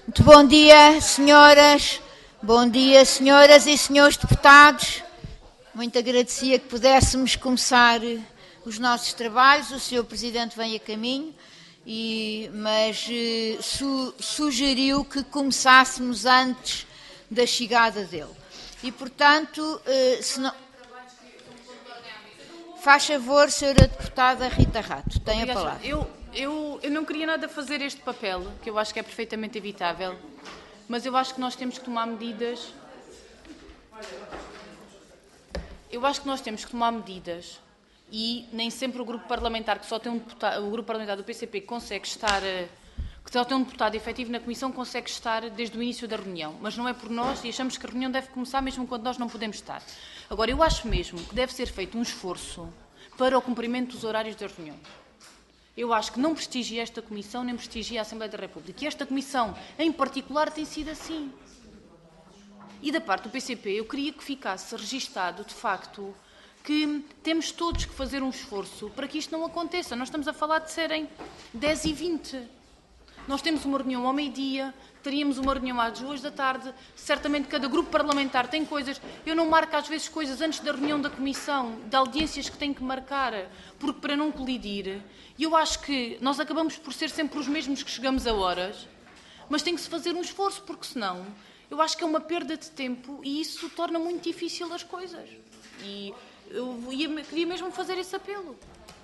Muito bom dia, senhoras. Bom dia, senhoras e senhores deputados. Muito agradecia que pudéssemos começar os nossos trabalhos. O senhor Presidente vem a caminho, mas sugeriu que começássemos antes da chegada dele. E, portanto, se não... Faz favor, senhora deputada Rita Rato, tem a palavra. Eu não queria nada fazer este papel, que eu acho que é perfeitamente evitável, mas eu acho que nós temos que tomar medidas. E nem sempre o grupo parlamentar, que só tem um deputado, o grupo parlamentar do PCP que consegue estar, que só tem um deputado efetivo na Comissão, consegue estar desde o início da reunião. Mas não é por nós e achamos que a reunião deve começar mesmo quando nós não podemos estar. Agora, eu acho mesmo que deve ser feito um esforço para o cumprimento dos horários das reuniões. Eu acho que não prestigia esta Comissão, nem prestigia a Assembleia da República. E esta Comissão, em particular, tem sido assim. E da parte do PCP, eu queria que ficasse registado, de facto, que temos todos que fazer um esforço para que isto não aconteça. Nós estamos a falar de serem 10h20. Nós temos uma reunião ao meio-dia, teríamos uma reunião às 2 da tarde, certamente cada grupo parlamentar tem coisas. Eu não marco às vezes coisas antes da reunião da Comissão, de audiências que tenho que marcar, porque para não colidir. E eu acho que nós acabamos por ser sempre os mesmos que chegamos a horas, mas tem que se fazer um esforço, porque senão eu acho que é uma perda de tempo e isso torna muito difícil as coisas. E eu queria mesmo fazer esse apelo.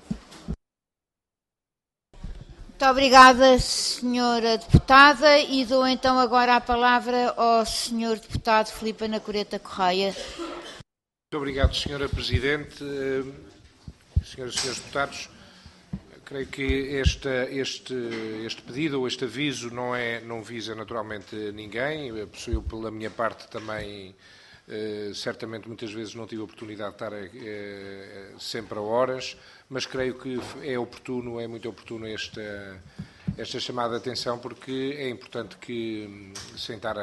Muito obrigada, senhora deputada, e dou então agora a palavra ao senhor deputado Filipe Anacoreta Correia. Muito obrigado, senhora Presidente. Senhoras e senhores deputados, creio que este pedido ou este aviso não visa naturalmente ninguém. Eu, pela minha parte, também certamente muitas vezes não tive a oportunidade de estar sempre a horas, mas creio que é muito oportuno esta chamada de atenção, porque é importante que, sem estar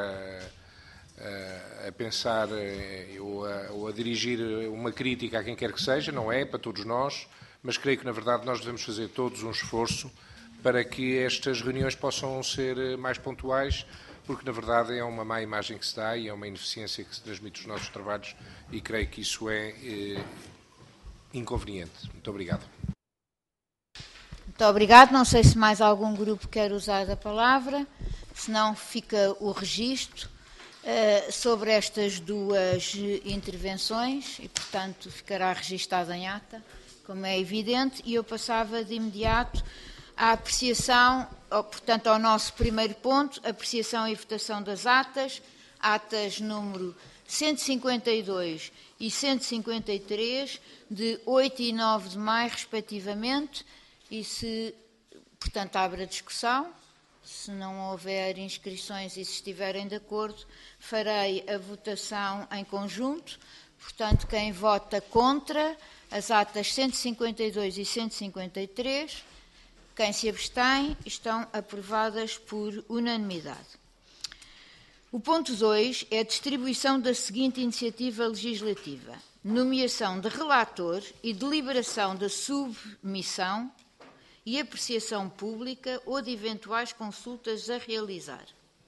a pensar ou a dirigir uma crítica a quem quer que seja, não é para todos nós, mas creio que, na verdade, nós devemos fazer todos um esforço para que estas reuniões possam ser mais pontuais, porque, na verdade, é uma má imagem que se dá e é uma ineficiência que se transmite nos nossos trabalhos e creio que isso é inconveniente. Muito obrigado. Muito obrigado. Não sei se mais algum grupo quer usar a palavra, senão fica o registro sobre estas duas intervenções e, portanto, ficará registado em ata, como é evidente, e eu passava de imediato à apreciação, portanto, ao nosso primeiro ponto, apreciação e votação das atas número 152 e 153, de 8 e 9 de maio, respectivamente, e se, portanto, abre a discussão. Se não houver inscrições e se estiverem de acordo, farei a votação em conjunto. Portanto, quem vota contra as atas 152 e 153, quem se abstém, estão aprovadas por unanimidade. O ponto 2 é a distribuição da seguinte iniciativa legislativa: nomeação de relator e deliberação da submissão e apreciação pública ou de eventuais consultas a realizar.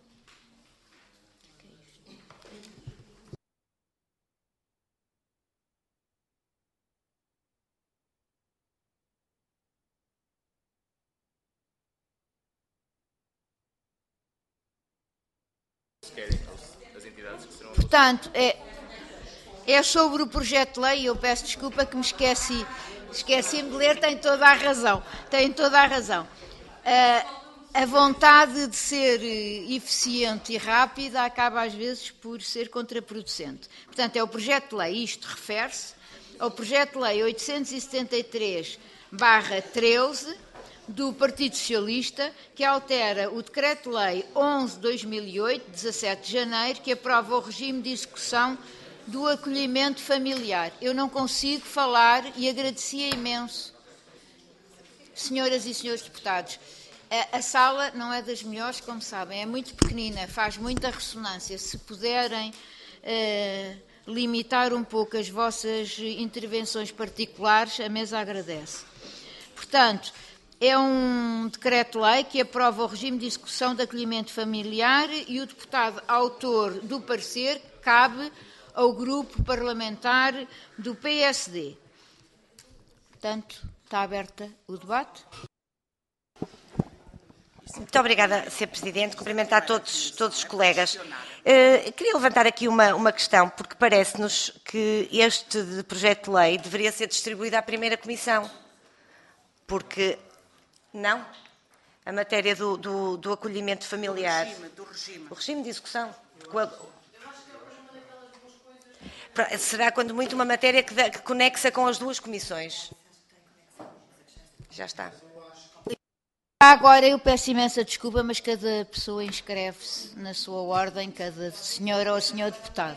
Portanto, é sobre o projeto de lei, eu peço desculpa que me esqueci-me de ler, tem toda a razão. A vontade de ser eficiente e rápida acaba às vezes por ser contraproducente. Portanto, é o projeto de lei, isto refere-se ao projeto de lei 873/13, do Partido Socialista, que altera o Decreto-Lei 11/2008, 17 de janeiro, que aprova o regime de execução do acolhimento familiar. Eu não consigo falar e agradecia imenso. Senhoras e senhores deputados, a sala não é das melhores, como sabem, é muito pequenina, faz muita ressonância. Se puderem limitar um pouco as vossas intervenções particulares, a mesa agradece. Portanto, É um decreto-lei que aprova o regime de execução de acolhimento familiar e o deputado autor do parecer cabe ao grupo parlamentar do PSD. Portanto, está aberta o debate. Muito obrigada, Sr. Presidente. Cumprimentar todos os colegas. Queria levantar aqui uma questão, porque parece-nos que este projeto de lei deveria ser distribuído à primeira comissão. Porque, não? A matéria do acolhimento familiar. Do regime. O regime de execução. Será, quando muito, uma matéria que conexa com as duas comissões. Já está. Agora eu peço imensa desculpa, mas cada pessoa inscreve-se na sua ordem, cada senhora ou senhor deputado.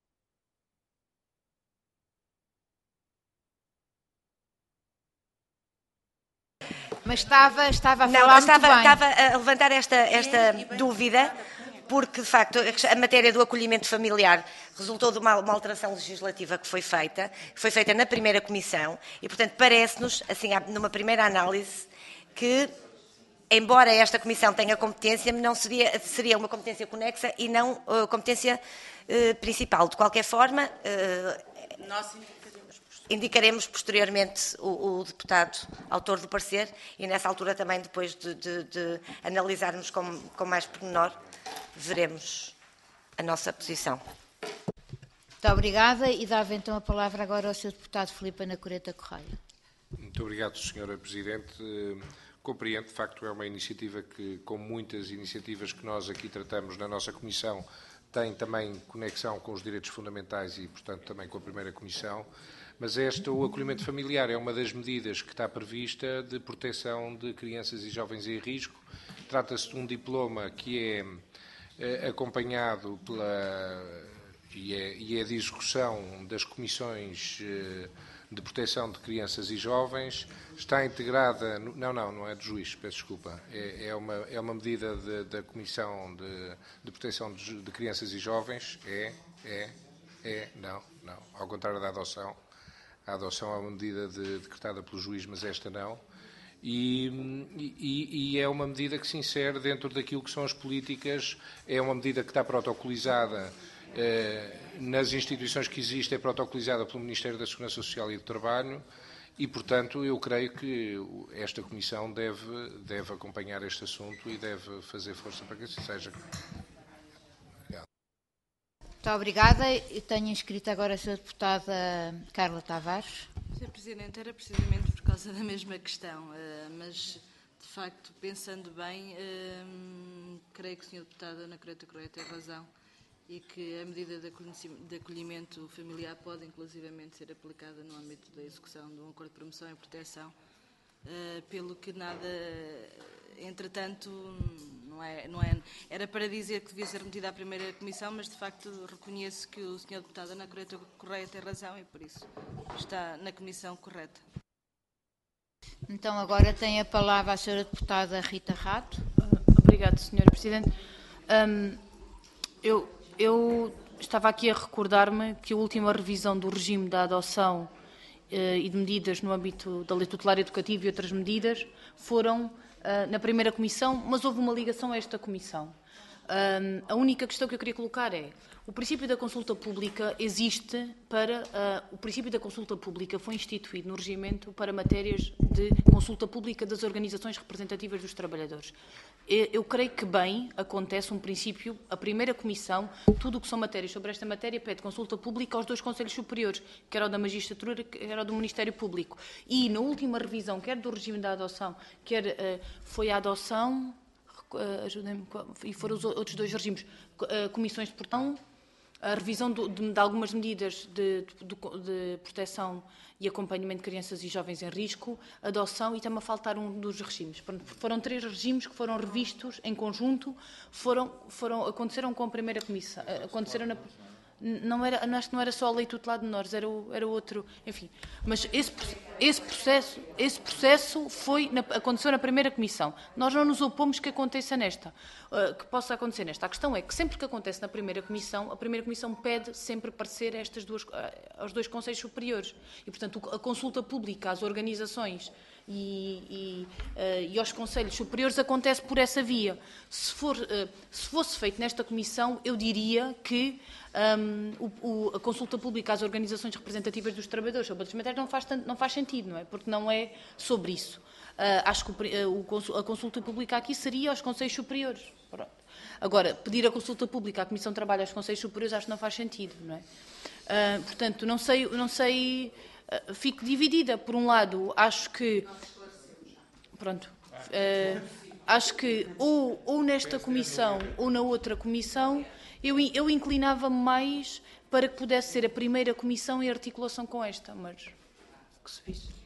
Mas estava a falar muito bem. Estava a levantar esta dúvida, porque, de facto, a matéria do acolhimento familiar resultou de uma alteração legislativa que foi feita na primeira comissão, e, portanto, parece-nos, assim, numa primeira análise, que, embora esta comissão tenha competência, não seria uma competência conexa e não competência principal. De qualquer forma, Nós indicaremos posteriormente o deputado autor do parecer e, nessa altura, também, depois de analisarmos com mais pormenor, veremos a nossa posição. Muito obrigada e dava então a palavra agora ao Sr. Deputado Filipe Anacoreta Correia. Muito obrigado, Sra. Presidente. Compreendo, de facto, é uma iniciativa que, como muitas iniciativas que nós aqui tratamos na nossa Comissão, tem também conexão com os direitos fundamentais e, portanto, também com a primeira Comissão. Mas o acolhimento familiar é uma das medidas que está prevista de proteção de crianças e jovens em risco. Trata-se de um diploma que é acompanhado e é de execução das comissões de proteção de crianças e jovens. Está integrada... Não é de juiz, peço desculpa. É uma medida da Comissão de Proteção de Crianças e Jovens. Não. Ao contrário da adoção. A adoção é uma medida decretada pelo juiz, mas esta não. E é uma medida que se insere dentro daquilo que são as políticas, é uma medida que está protocolizada nas instituições que existem, é protocolizada pelo Ministério da Segurança Social e do Trabalho e, portanto, eu creio que esta Comissão deve acompanhar este assunto e deve fazer força para que assim seja. Muito obrigada. Eu tenho inscrito agora a Sra. Deputada Carla Tavares. Sr. Presidente, era precisamente por causa da mesma questão, mas, de facto, pensando bem, creio que o Sr. Deputado Anacoreta Correia tem razão e que a medida de acolhimento familiar pode, inclusivamente, ser aplicada no âmbito da execução de um acordo de promoção e proteção, pelo que nada, entretanto, era para dizer que devia ser metida à primeira comissão, mas de facto reconheço que o Sr. Deputado Anacoreta Correia tem razão e por isso está na comissão correta. Então agora tem a palavra a Sra. Deputada Rita Rato. Obrigada, Sra. Presidente. Eu estava aqui a recordar-me que a última revisão do regime da adoção e de medidas no âmbito da lei tutelar educativa e outras medidas foram na primeira comissão, mas houve uma ligação a esta comissão. A única questão que eu queria colocar é: o princípio da consulta pública existe para... o princípio da consulta pública foi instituído no regimento para matérias de consulta pública das organizações representativas dos trabalhadores. Eu creio que bem acontece um princípio, a primeira comissão, tudo o que são matérias sobre esta matéria, pede consulta pública aos dois conselhos superiores, quer ao da magistratura, quer ao do Ministério Público. E na última revisão, quer do regime da adoção, quer foi a adoção, ajudem-me, e foram os outros dois regimes, comissões de portão, a revisão de algumas medidas de proteção e acompanhamento de crianças e jovens em risco, adoção e também a faltar um dos regimes. Foram 3 regimes que foram revistos em conjunto, aconteceram com a primeira comissão, aconteceram acho que não era só a lei tutelar de menores, era outro, enfim. Mas esse processo aconteceu na primeira comissão. Nós não nos opomos que aconteça que possa acontecer nesta. A questão é que sempre que acontece na primeira comissão, a primeira comissão pede sempre parecer aos dois conselhos superiores. E, portanto, a consulta pública às organizações e aos Conselhos Superiores acontece por essa via. Se fosse feito nesta Comissão, eu diria que a consulta pública às organizações representativas dos trabalhadores sobre outras matérias não faz sentido, não é? Porque não é sobre isso. Acho que a consulta pública aqui seria aos Conselhos Superiores. Pronto. Agora, pedir a consulta pública à Comissão de Trabalho aos Conselhos Superiores acho que não faz sentido, não é? Portanto, não sei, fico dividida. Por um lado, acho que, pronto, acho que ou nesta Comissão ou na outra Comissão, eu inclinava-me mais para que pudesse ser a primeira Comissão em articulação com esta, mas que se visse.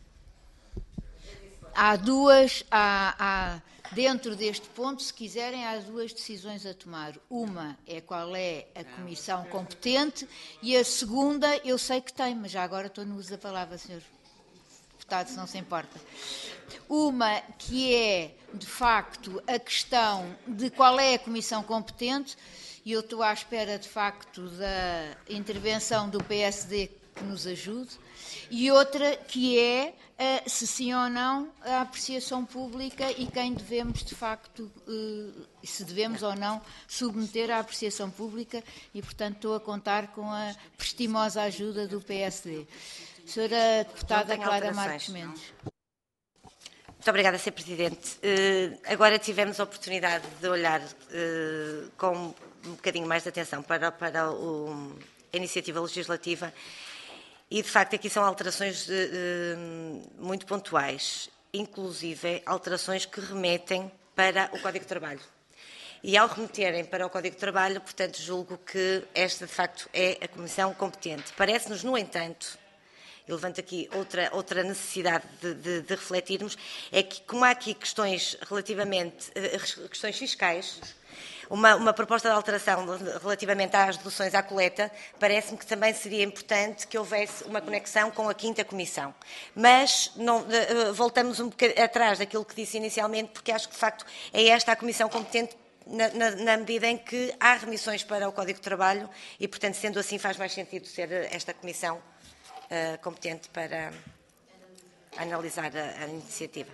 Há duas, dentro deste ponto, se quiserem, há duas decisões a tomar. Uma é qual é a comissão competente e a segunda, eu sei que tem, mas já agora estou no uso da palavra, Sr. Deputado, se não se importa. Uma que é, de facto, a questão de qual é a comissão competente, e eu estou à espera, de facto, da intervenção do PSD que nos ajude, e outra que é se sim ou não a apreciação pública e quem devemos, de facto, se devemos ou não submeter à apreciação pública e, portanto, estou a contar com a prestimosa ajuda do PSD. Senhora Deputada Clara Marques Mendes. Muito obrigada, Sr. Presidente. Agora tivemos a oportunidade de olhar com um bocadinho mais de atenção para a iniciativa legislativa. E, de facto, aqui são alterações muito pontuais, inclusive alterações que remetem para o Código de Trabalho. E, ao remeterem para o Código de Trabalho, portanto, julgo que esta, de facto, é a Comissão competente. Parece-nos, no entanto, e levanto aqui outra necessidade de refletirmos, é que, como há aqui questões fiscais, uma proposta de alteração relativamente às deduções à coleta, parece-me que também seria importante que houvesse uma conexão com a 5ª Comissão. Mas voltamos um bocadinho atrás daquilo que disse inicialmente, porque acho que, de facto, é esta a Comissão competente na medida em que há remissões para o Código de Trabalho e, portanto, sendo assim, faz mais sentido ser esta Comissão competente para analisar a iniciativa.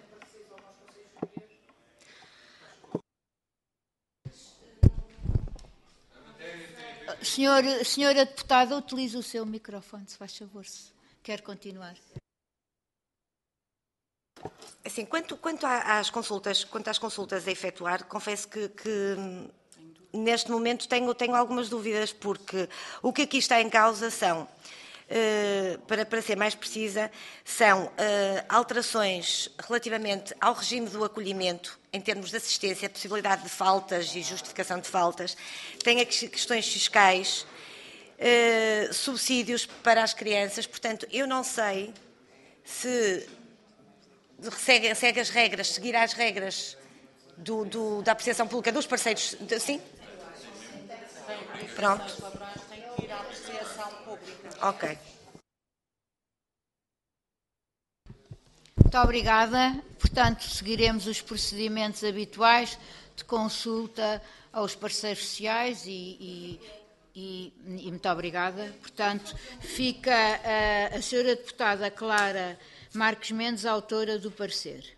Senhora Deputada, utilize o seu microfone, se faz favor, se quer continuar. Assim, quanto às consultas a efetuar, confesso que neste momento tenho algumas dúvidas, porque o que aqui está em causa são, para ser mais precisa, são alterações relativamente ao regime do acolhimento, em termos de assistência, possibilidade de faltas e justificação de faltas, tem aqui questões fiscais, subsídios para as crianças, portanto, eu não sei se segue as regras, seguirá as regras da apreciação pública dos parceiros, sim? Pronto. Tem que ir à apreciação pública. Ok. Muito obrigada. Portanto, seguiremos os procedimentos habituais de consulta aos parceiros sociais e muito obrigada. Portanto, fica a senhora deputada Clara Marques Mendes, autora do parecer.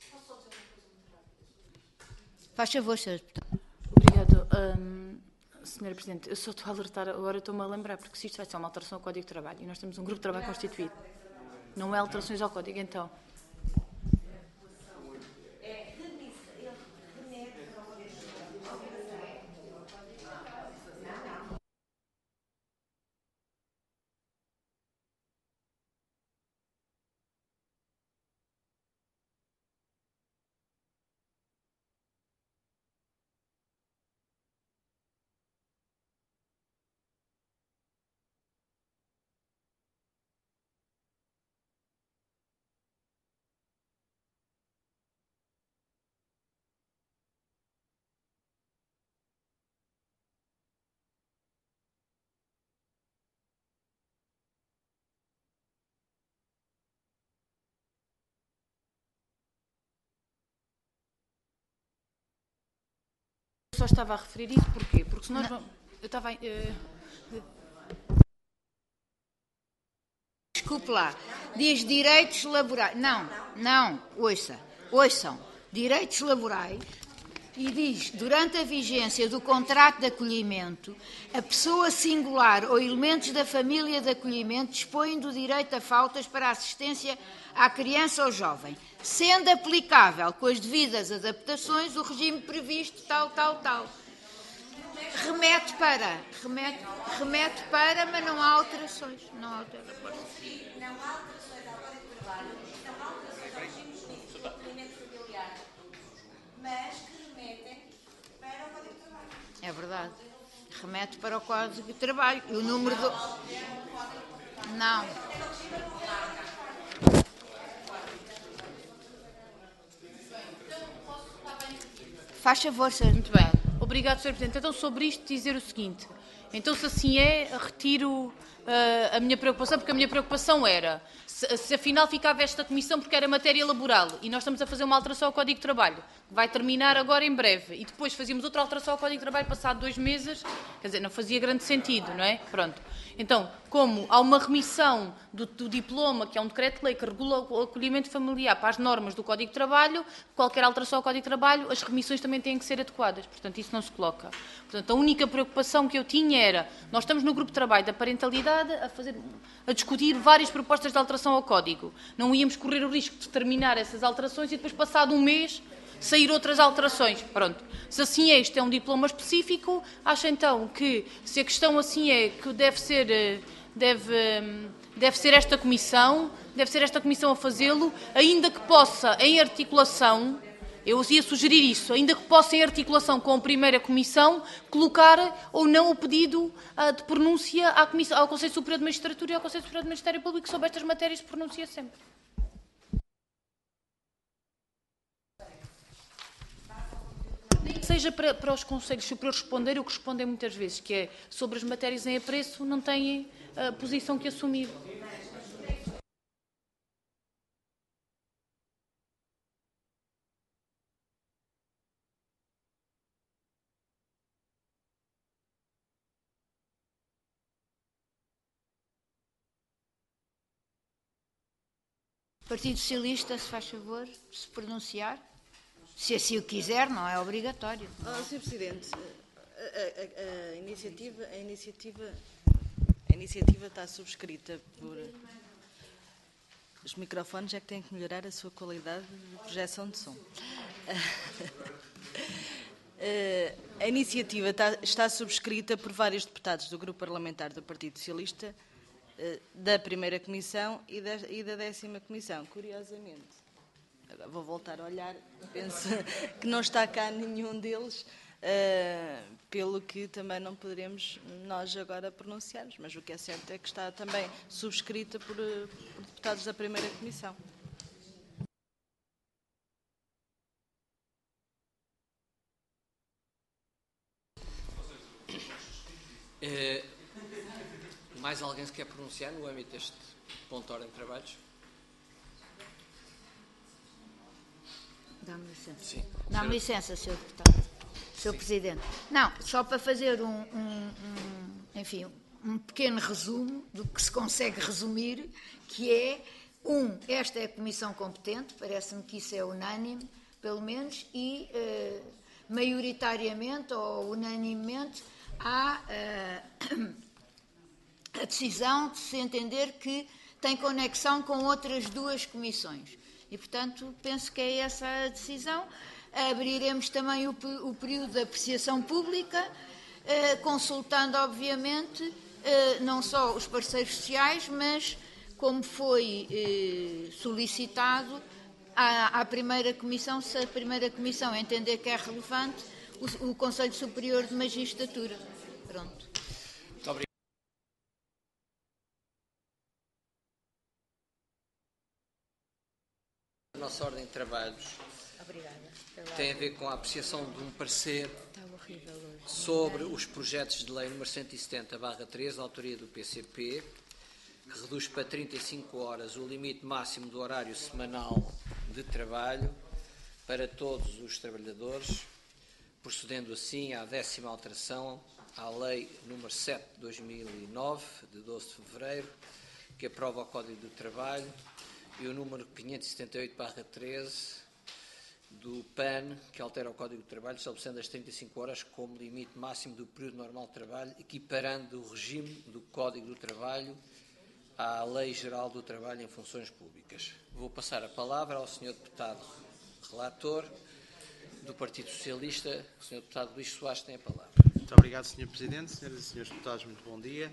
Faz favor, senhora deputada. Obrigada. Senhora Presidente, eu só estou a alertar, agora estou-me a lembrar, porque se isto vai ser uma alteração ao Código de Trabalho, e nós temos um grupo de trabalho constituído, não é alterações ao Código, então. Eu só estava a referir isso porquê? Porque se nós vamos... Eu estava... desculpe lá, diz direitos laborais, não, ouçam, direitos laborais, e diz, durante a vigência do contrato de acolhimento, a pessoa singular ou elementos da família de acolhimento dispõem do direito a faltas para assistência à criança ou jovem, sendo aplicável, com as devidas adaptações, o regime previsto tal. Remete para, mas não há alterações. Não há alterações ao Código de Trabalho, não há alterações ao regime de acolhimento familiar, mas que remetem para o Código de Trabalho. É verdade. Remete para o Código de Trabalho. E o número do... Não. Faz favor, Sr. Muito bem. Obrigado, Sr. Presidente. Então, sobre isto, dizer o seguinte. Então, se assim é, retiro a minha preocupação, porque a minha preocupação era se afinal ficava esta comissão porque era matéria laboral e nós estamos a fazer uma alteração ao Código de Trabalho, que vai terminar agora em breve, e depois fazíamos outra alteração ao Código de Trabalho passado 2 meses, quer dizer, não fazia grande sentido, não é? Pronto. Então, como há uma remissão do diploma, que é um decreto-lei que regula o acolhimento familiar para as normas do Código de Trabalho, qualquer alteração ao Código de Trabalho, as remissões também têm que ser adequadas. Portanto, isso não se coloca. Portanto, a única preocupação que eu tinha era, nós estamos no grupo de trabalho da parentalidade a discutir várias propostas de alteração ao Código. Não íamos correr o risco de terminar essas alterações e depois, passado um mês, sair outras alterações. Pronto. Se assim é, isto é um diploma específico, acho então que, se a questão assim é, que deve ser esta comissão a fazê-lo, ainda que possa, em articulação, eu ia sugerir isso, ainda que possa, em articulação com a primeira comissão, colocar ou não o pedido de pronúncia ao Conselho Superior de Magistratura e ao Conselho Superior de Ministério Público sobre estas matérias, se pronuncia sempre. Seja para os Conselhos Superiores responderem o que respondem muitas vezes, que é sobre as matérias em apreço, não têm a posição que assumir. Partido Socialista, se faz favor, se pronunciar. Se assim o quiser, não é obrigatório. Sr. Presidente, a iniciativa está subscrita por... Os microfones é que têm que melhorar a sua qualidade de projeção de som. A iniciativa está subscrita por vários deputados do Grupo Parlamentar do Partido Socialista, da primeira Comissão e da 10ª Comissão. Curiosamente, agora vou voltar a olhar, penso que não está cá nenhum deles, pelo que também não poderemos nós agora pronunciarmos, mas o que é certo é que está também subscrita por deputados da primeira Comissão. Mais alguém se quer pronunciar no âmbito deste ponto de ordem de trabalhos? Dá-me licença. Sim. Dá-me licença, Sr. Deputado. Sr. Presidente. Não, só para fazer um pequeno resumo do que se consegue resumir, que é, esta é a comissão competente, parece-me que isso é unânime, pelo menos, e maioritariamente ou unanimemente há a decisão de se entender que tem conexão com outras 2 comissões. E, portanto, penso que é essa a decisão. Abriremos também o período de apreciação pública, consultando, obviamente, não só os parceiros sociais, mas, como foi solicitado, à primeira comissão, se a primeira comissão entender que é relevante, o Conselho Superior de Magistratura. Pronto. Muito obrigado. A nossa ordem de trabalhos tem a ver com a apreciação de um parecer sobre os projetos de lei número 170/3, da autoria do PCP, que reduz para 35 horas o limite máximo do horário semanal de trabalho para todos os trabalhadores, procedendo assim à 10ª alteração à lei número 7/2009, de 12 de fevereiro, que aprova o Código do Trabalho, e o número 578/13 do PAN, que altera o Código do Trabalho, estabelecendo as 35 horas como limite máximo do período normal de trabalho, equiparando o regime do Código do Trabalho à Lei Geral do Trabalho em Funções Públicas. Vou passar a palavra ao Sr. Deputado Relator do Partido Socialista. O Sr. Deputado Luís Soares tem a palavra. Muito obrigado, Sr. Presidente. Senhoras e Srs. Deputados, muito bom dia.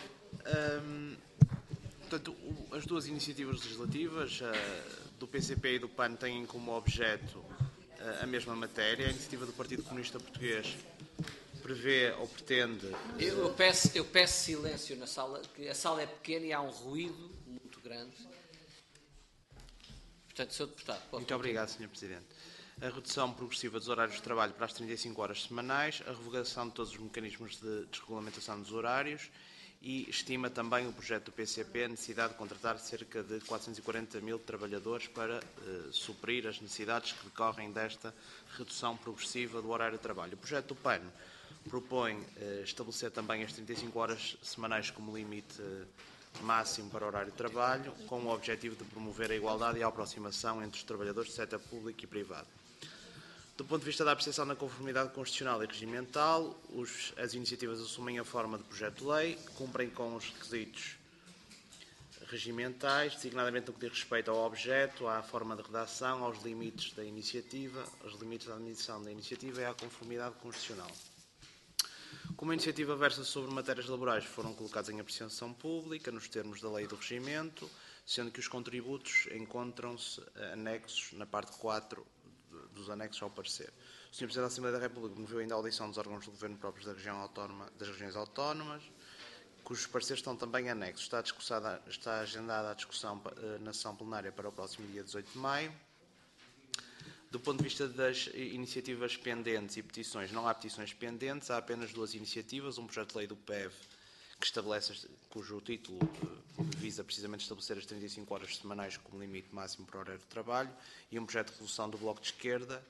Portanto, as duas iniciativas legislativas, do PCP e do PAN, têm como objeto a mesma matéria. A iniciativa do Partido Comunista Português prevê ou pretende... Eu peço silêncio na sala, que a sala é pequena e há um ruído muito grande. Portanto, Sr. Deputado, pode... Muito obrigado, Sr. Presidente. A redução progressiva dos horários de trabalho para as 35 horas semanais, a revogação de todos os mecanismos de desregulamentação dos horários e estima também o projeto do PCP a necessidade de contratar cerca de 440 mil trabalhadores para suprir as necessidades que decorrem desta redução progressiva do horário de trabalho. O projeto do PAN propõe estabelecer também as 35 horas semanais como limite máximo para o horário de trabalho, com o objetivo de promover a igualdade e a aproximação entre os trabalhadores do setor público e privado. Do ponto de vista da apreciação da conformidade constitucional e regimental, as iniciativas assumem a forma de projeto de lei, cumprem com os requisitos regimentais, designadamente no que diz respeito ao objeto, à forma de redação, aos limites da iniciativa, aos limites da admissão da iniciativa e à conformidade constitucional. Como a iniciativa versa sobre matérias laborais, foram colocados em apreciação pública, nos termos da lei do regimento, sendo que os contributos encontram-se anexos na parte 4 dos anexos ao parecer. O Sr. Presidente da Assembleia da República promoveu ainda a audição dos órgãos do Governo próprios das regiões autónomas, cujos pareceres estão também anexos. Está agendada a discussão na sessão plenária para o próximo dia 18 de maio. Do ponto de vista das iniciativas pendentes e petições, não há petições pendentes, há apenas duas iniciativas, um projeto de lei do PEV, que estabelece, cujo título visa precisamente estabelecer as 35 horas semanais como limite máximo para o horário de trabalho, e um projeto de resolução do Bloco de Esquerda,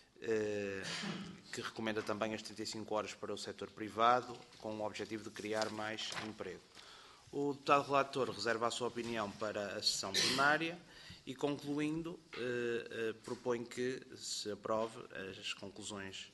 que recomenda também as 35 horas para o setor privado, com o objetivo de criar mais emprego. O deputado relator reserva a sua opinião para a sessão plenária e, concluindo, propõe que se aprove as conclusões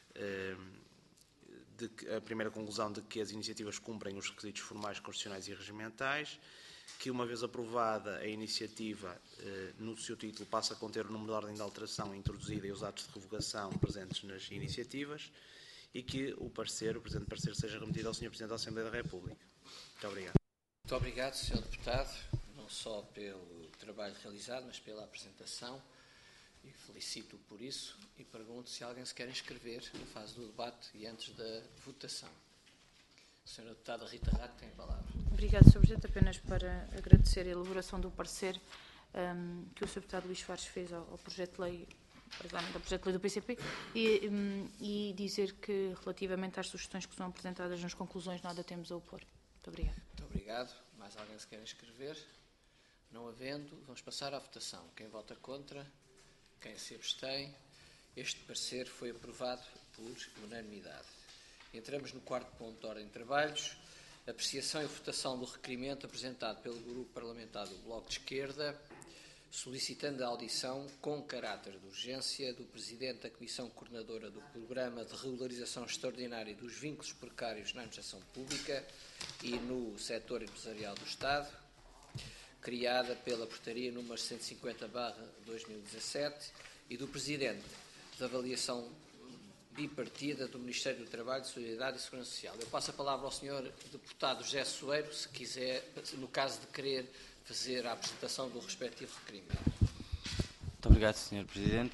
a primeira conclusão de que as iniciativas cumprem os requisitos formais, constitucionais e regimentais, que, uma vez aprovada a iniciativa, no seu título passa a conter o número de ordem de alteração introduzida e os atos de revogação presentes nas iniciativas, e que o presente parecer seja remetido ao Sr. Presidente da Assembleia da República. Muito obrigado. Muito obrigado, Sr. Deputado, não só pelo trabalho realizado, mas pela apresentação. E felicito-o por isso e pergunto se alguém se quer inscrever na fase do debate e antes da votação. A Sra. Deputada Rita Rato tem a palavra. Obrigada, Sr. Presidente. Apenas para agradecer a elaboração do parecer que o Sr. Deputado Luís Soares fez ao projeto de lei, ao projeto de lei do PCP, e dizer que, relativamente às sugestões que são apresentadas nas conclusões, nada temos a opor. Muito obrigada. Muito obrigado. Mais alguém se quer inscrever? Não havendo, vamos passar à votação. Quem vota contra? Quem se abstém? Este parecer foi aprovado por unanimidade. Entramos no quarto ponto de ordem de trabalhos. Apreciação e votação do requerimento apresentado pelo Grupo Parlamentar do Bloco de Esquerda, solicitando a audição com caráter de urgência do Presidente da Comissão Coordenadora do Programa de Regularização Extraordinária dos Vínculos Precários na Administração Pública e no Setor Empresarial do Estado, criada pela Portaria número 150/2017, e do Presidente da Avaliação Bipartida do Ministério do Trabalho, Solidariedade e Segurança Social. Eu passo a palavra ao Sr. Deputado José Soeiro, se quiser, no caso de querer fazer a apresentação do respectivo requerimento. Muito obrigado, Sr. Presidente.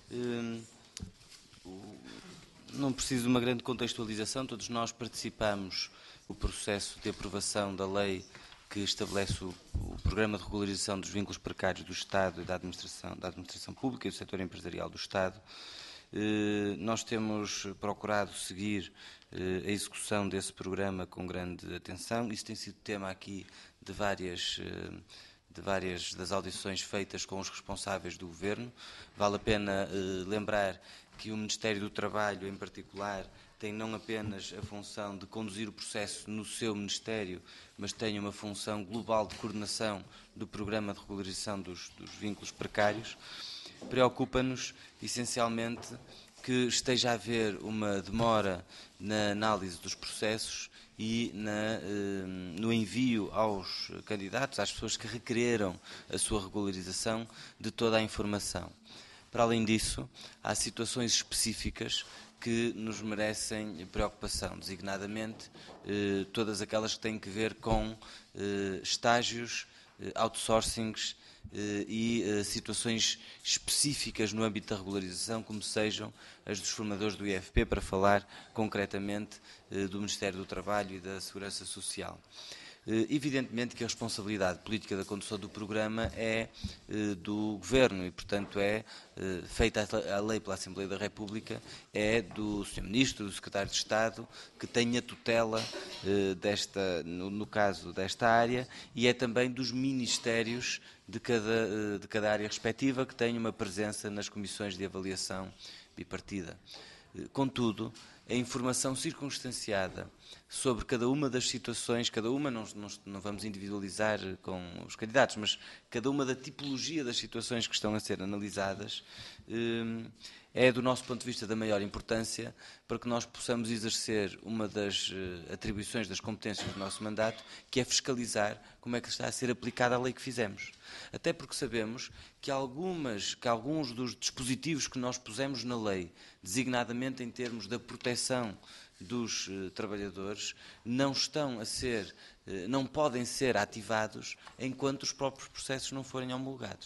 Não preciso de uma grande contextualização, todos nós participamos no processo de aprovação da lei que estabelece o Programa de Regularização dos Vínculos Precários do Estado e da Administração Pública e do Setor Empresarial do Estado. Nós temos procurado seguir a execução desse programa com grande atenção. Isso tem sido tema aqui de várias das audições feitas com os responsáveis do Governo. Vale a pena lembrar que o Ministério do Trabalho, em particular, tem não apenas a função de conduzir o processo no seu Ministério, mas tem uma função global de coordenação do Programa de Regularização dos Vínculos Precários. Preocupa-nos, essencialmente, que esteja a haver uma demora na análise dos processos e no envio aos candidatos, às pessoas que requereram a sua regularização, de toda a informação. Para além disso, há situações específicas que nos merecem preocupação, designadamente todas aquelas que têm que ver com estágios, outsourcings e situações específicas no âmbito da regularização, como sejam as dos formadores do IFP, para falar concretamente do Ministério do Trabalho e da Segurança Social. Evidentemente que a responsabilidade política da condução do programa é do Governo e, portanto, é feita a lei pela Assembleia da República, é do Sr. Ministro, do Secretário de Estado, que tem a tutela no caso desta área, e é também dos ministérios de cada área respectiva, que têm uma presença nas comissões de avaliação bipartida. Contudo, a informação circunstanciada sobre cada uma das situações, cada uma, não vamos individualizar com os candidatos, mas cada uma da tipologia das situações que estão a ser analisadas, é, do nosso ponto de vista, da maior importância para que nós possamos exercer uma das atribuições, das competências do nosso mandato, que é fiscalizar como é que está a ser aplicada a lei que fizemos. Até porque sabemos que alguns dos dispositivos que nós pusemos na lei, designadamente em termos da proteção dos trabalhadores, não podem ser ativados enquanto os próprios processos não forem homologados.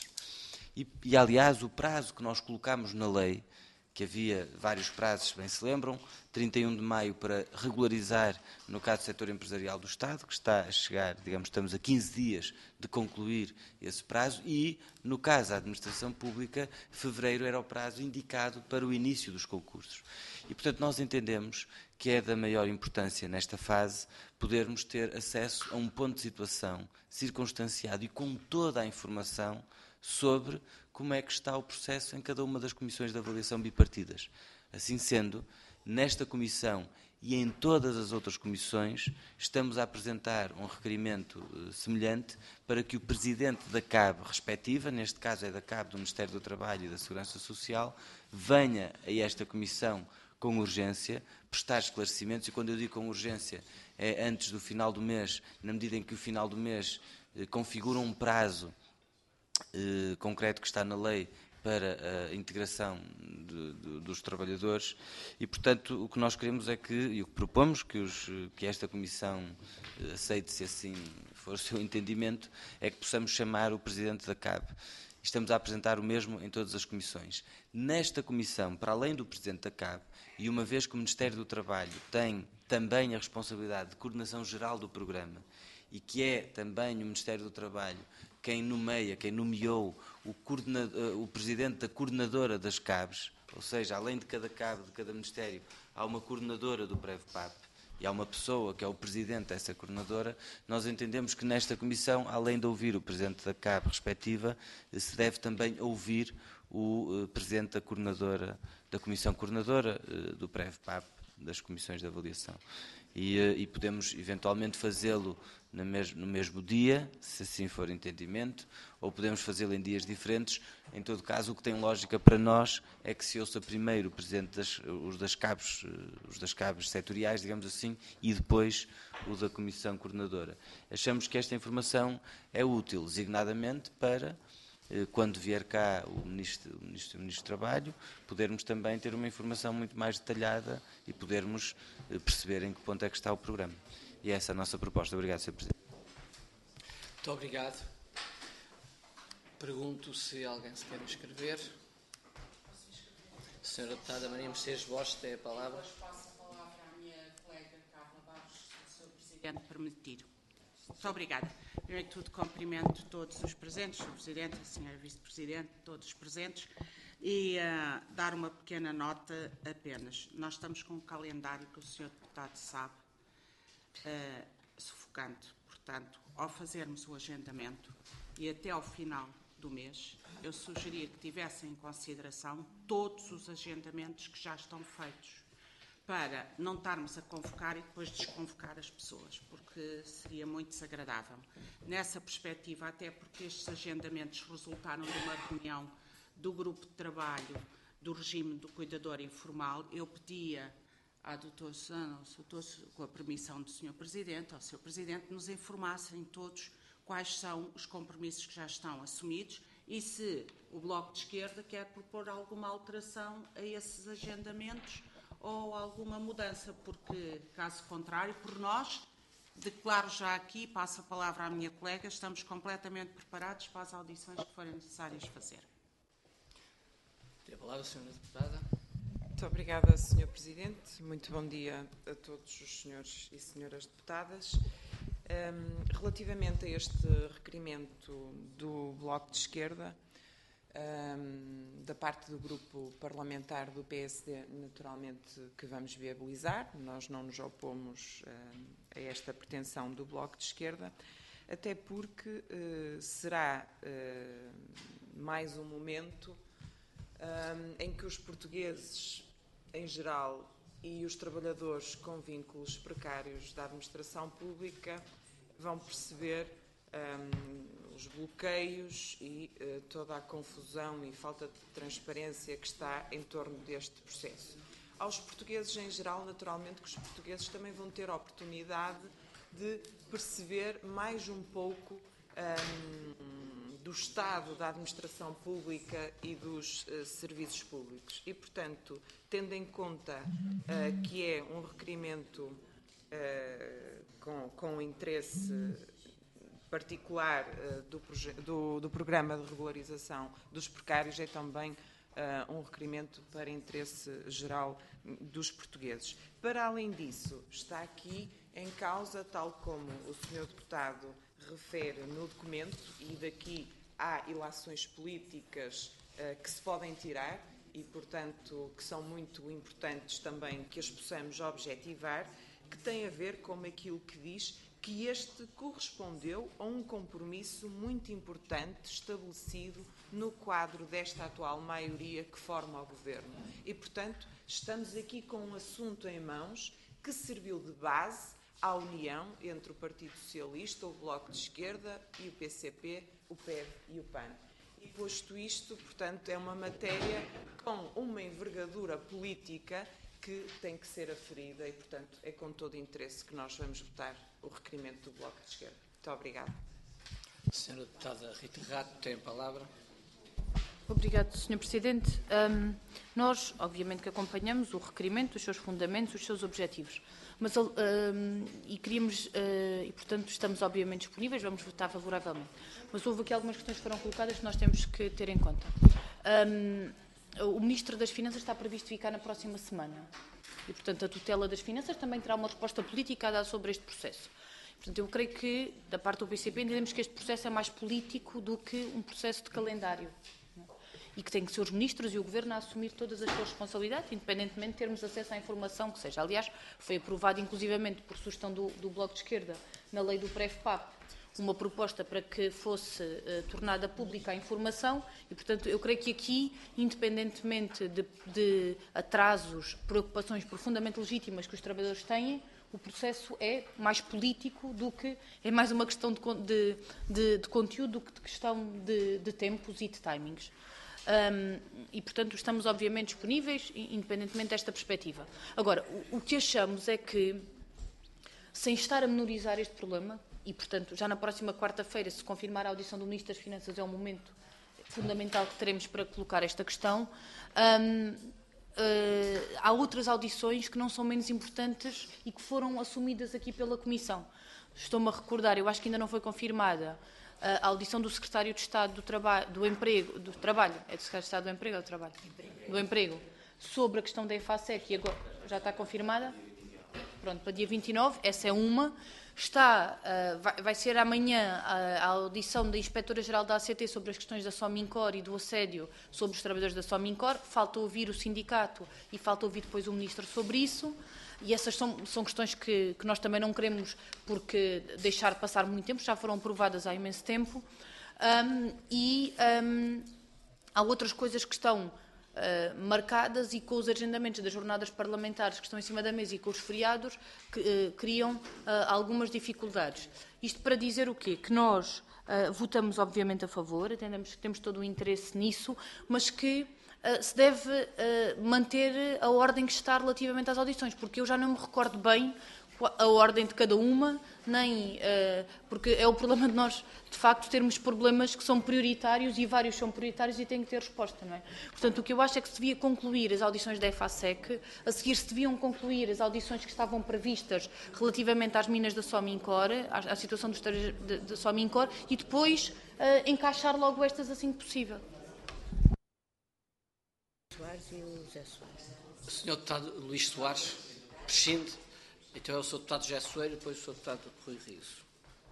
E, aliás, o prazo que nós colocamos na lei, que havia vários prazos, bem se lembram, 31 de maio para regularizar, no caso do setor empresarial do Estado, que está a chegar, digamos, estamos a 15 dias de concluir esse prazo, e, no caso da administração pública, fevereiro era o prazo indicado para o início dos concursos. E, portanto, nós entendemos que é da maior importância, nesta fase, podermos ter acesso a um ponto de situação circunstanciado e com toda a informação sobre como é que está o processo em cada uma das comissões de avaliação bipartidas. Assim sendo, nesta comissão e em todas as outras comissões, estamos a apresentar um requerimento semelhante para que o Presidente da CAB respectiva, neste caso é da CAB do Ministério do Trabalho e da Segurança Social, venha a esta comissão com urgência, prestar esclarecimentos, e quando eu digo com urgência é antes do final do mês, na medida em que o final do mês configura um prazo concreto que está na lei para a integração dos trabalhadores, e, portanto, o que nós queremos é e o que propomos, que esta Comissão aceite, se assim for o seu entendimento, é que possamos chamar o Presidente da CAB. Estamos a apresentar o mesmo em todas as comissões. Nesta comissão, para além do Presidente da CAB, e uma vez que o Ministério do Trabalho tem também a responsabilidade de coordenação geral do programa, e que é também o Ministério do Trabalho quem nomeou o Presidente da coordenadora das CABs, ou seja, além de cada CAB, de cada Ministério, há uma coordenadora do PREVPAP, e há uma pessoa que é o Presidente dessa coordenadora, nós entendemos que nesta Comissão, além de ouvir o Presidente da CAB respectiva, se deve também ouvir o Presidente da Comissão Coordenadora do PREVPAP, das Comissões de Avaliação. E podemos eventualmente fazê-lo no mesmo dia, se assim for entendimento, ou podemos fazê-lo em dias diferentes. Em todo caso, o que tem lógica para nós é que se ouça primeiro o Presidente os das CABs setoriais, digamos assim, e depois o da Comissão Coordenadora. Achamos que esta informação é útil, designadamente para, quando vier cá o Ministro do Trabalho, podermos também ter uma informação muito mais detalhada e podermos perceber em que ponto é que está o programa. E essa é a nossa proposta. Obrigado, Sr. Presidente. Muito obrigado. Pergunto se alguém se quer inscrever. Sra. Deputada Maria Mercedes Borges tem a palavra. Passo a palavra à minha colega Carla Barros, se o Sr. Presidente permitir. Muito obrigada. Primeiro de tudo, cumprimento todos os presentes, o Presidente, a Sra. Vice-Presidente, todos os presentes, e dar uma pequena nota apenas. Nós estamos com um calendário que o Sr. Deputado sabe, sufocante. Portanto, ao fazermos o agendamento e até ao final do mês, eu sugeria que tivessem em consideração todos os agendamentos que já estão feitos, para não estarmos a convocar e depois desconvocar as pessoas, porque seria muito desagradável. Nessa perspectiva, até porque estes agendamentos resultaram de uma reunião do grupo de trabalho do regime do cuidador informal, eu pedia à doutora Susana, com a permissão do Sr. Presidente, ao Sr. Presidente, nos informassem todos quais são os compromissos que já estão assumidos e se o Bloco de Esquerda quer propor alguma alteração a esses agendamentos ou alguma mudança, porque, caso contrário, por nós, declaro já aqui, passo a palavra à minha colega, estamos completamente preparados para as audições que forem necessárias fazer. Tem a palavra, Sra. Deputada. Muito obrigada, Sr. Presidente. Muito bom dia a todos os senhores e senhoras deputadas. Relativamente a este requerimento do Bloco de Esquerda, da parte do grupo parlamentar do PSD, naturalmente que vamos viabilizar, nós não nos opomos a esta pretensão do Bloco de Esquerda, até porque será mais um momento em que os portugueses, em geral, e os trabalhadores com vínculos precários da administração pública vão perceber os bloqueios e toda a confusão e falta de transparência que está em torno deste processo. Aos portugueses, em geral, naturalmente que os portugueses também vão ter a oportunidade de perceber mais um pouco do estado da administração pública e dos serviços públicos. E, portanto, tendo em conta que é um requerimento com interesse particular do programa de regularização dos precários, é também um requerimento para interesse geral dos portugueses. Para além disso, está aqui em causa, tal como o Sr. Deputado refere no documento, e daqui há ilações políticas que se podem tirar e, portanto, que são muito importantes também que as possamos objetivar, que tem a ver com aquilo que diz que este correspondeu a um compromisso muito importante estabelecido no quadro desta atual maioria que forma o Governo. E, portanto, estamos aqui com um assunto em mãos que serviu de base à união entre o Partido Socialista, o Bloco de Esquerda e o PCP, o PEV e o PAN. E, posto isto, portanto, é uma matéria com uma envergadura política que tem que ser aferida e, portanto, é com todo interesse que nós vamos votar o requerimento do Bloco de Esquerda. Muito obrigada. Sra. Deputada Rita Rato, tem a palavra. Obrigado, Sr. Presidente. Nós, obviamente, que acompanhamos o requerimento, os seus fundamentos, os seus objetivos. Mas, portanto, estamos obviamente disponíveis, vamos votar favoravelmente. Mas houve aqui algumas questões que foram colocadas que nós temos que ter em conta. O Ministro das Finanças está previsto ficar na próxima semana. E, portanto, a tutela das finanças também terá uma resposta política a dar sobre este processo. Portanto, eu creio que, da parte do PCP, entendemos que este processo é mais político do que um processo de calendário. E que tem que ser os ministros e o Governo a assumir todas as suas responsabilidades, independentemente de termos acesso à informação que seja. Aliás, foi aprovado inclusivamente por sugestão do Bloco de Esquerda, na lei do PREF-PAP, uma proposta para que fosse tornada pública a informação e, portanto, eu creio que aqui, independentemente de atrasos, preocupações profundamente legítimas que os trabalhadores têm, o processo é mais político do que, é mais uma questão de conteúdo do que de questão de tempos e de timings. E, portanto, estamos obviamente disponíveis, independentemente desta perspectiva. Agora, o que achamos é que, sem estar a menorizar este problema, e, portanto, já na próxima quarta-feira, se confirmar a audição do Ministro das Finanças, é um momento fundamental que teremos para colocar esta questão, há outras audições que não são menos importantes e que foram assumidas aqui pela Comissão. Estou-me a recordar, eu acho que ainda não foi confirmada, a audição do Secretário de Estado do Trabalho, do Trabalho, é do Secretário de Estado do Emprego ou do Trabalho? Do Emprego, sobre a questão da EFASEC, e agora já está confirmada? Pronto, para dia 29, essa é uma. Vai ser amanhã a audição da Inspetora-Geral da ACT sobre as questões da Somincor e do assédio sobre os trabalhadores da Somincor. Falta ouvir o sindicato e falta ouvir depois o Ministro sobre isso. E essas são questões que nós também não queremos porque deixar passar muito tempo, já foram aprovadas há imenso tempo. Há outras coisas que estão marcadas e com os agendamentos das jornadas parlamentares que estão em cima da mesa e com os feriados, que criam algumas dificuldades. Isto para dizer o quê? Que nós votamos obviamente a favor, entendemos que temos todo o interesse nisso, mas que se deve manter a ordem que está relativamente às audições, porque eu já não me recordo bem a ordem de cada uma, nem porque é o problema de nós, de facto, termos problemas que são prioritários e vários são prioritários e têm que ter resposta, não é? Portanto, o que eu acho é que se devia concluir as audições da EFASEC, a seguir se deviam concluir as audições que estavam previstas relativamente às minas da Somincor, à situação dos estados da Somincor, e depois encaixar logo estas assim que possível. O Sr. Deputado Luís Soares prescinde. Então é o Sr. Deputado José Soeiro e depois o Sr. Deputado Rui Riso.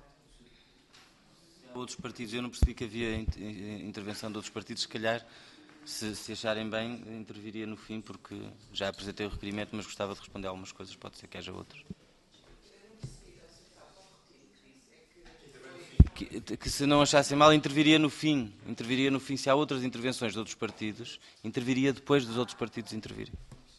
Outros partidos, eu não percebi que havia intervenção de outros partidos, se calhar, se acharem bem, interviria no fim, porque já apresentei o requerimento, mas gostava de responder a algumas coisas, pode ser que haja outros. Que se não achassem mal, interviria no fim, se há outras intervenções de outros partidos, interviria depois dos outros partidos intervirem.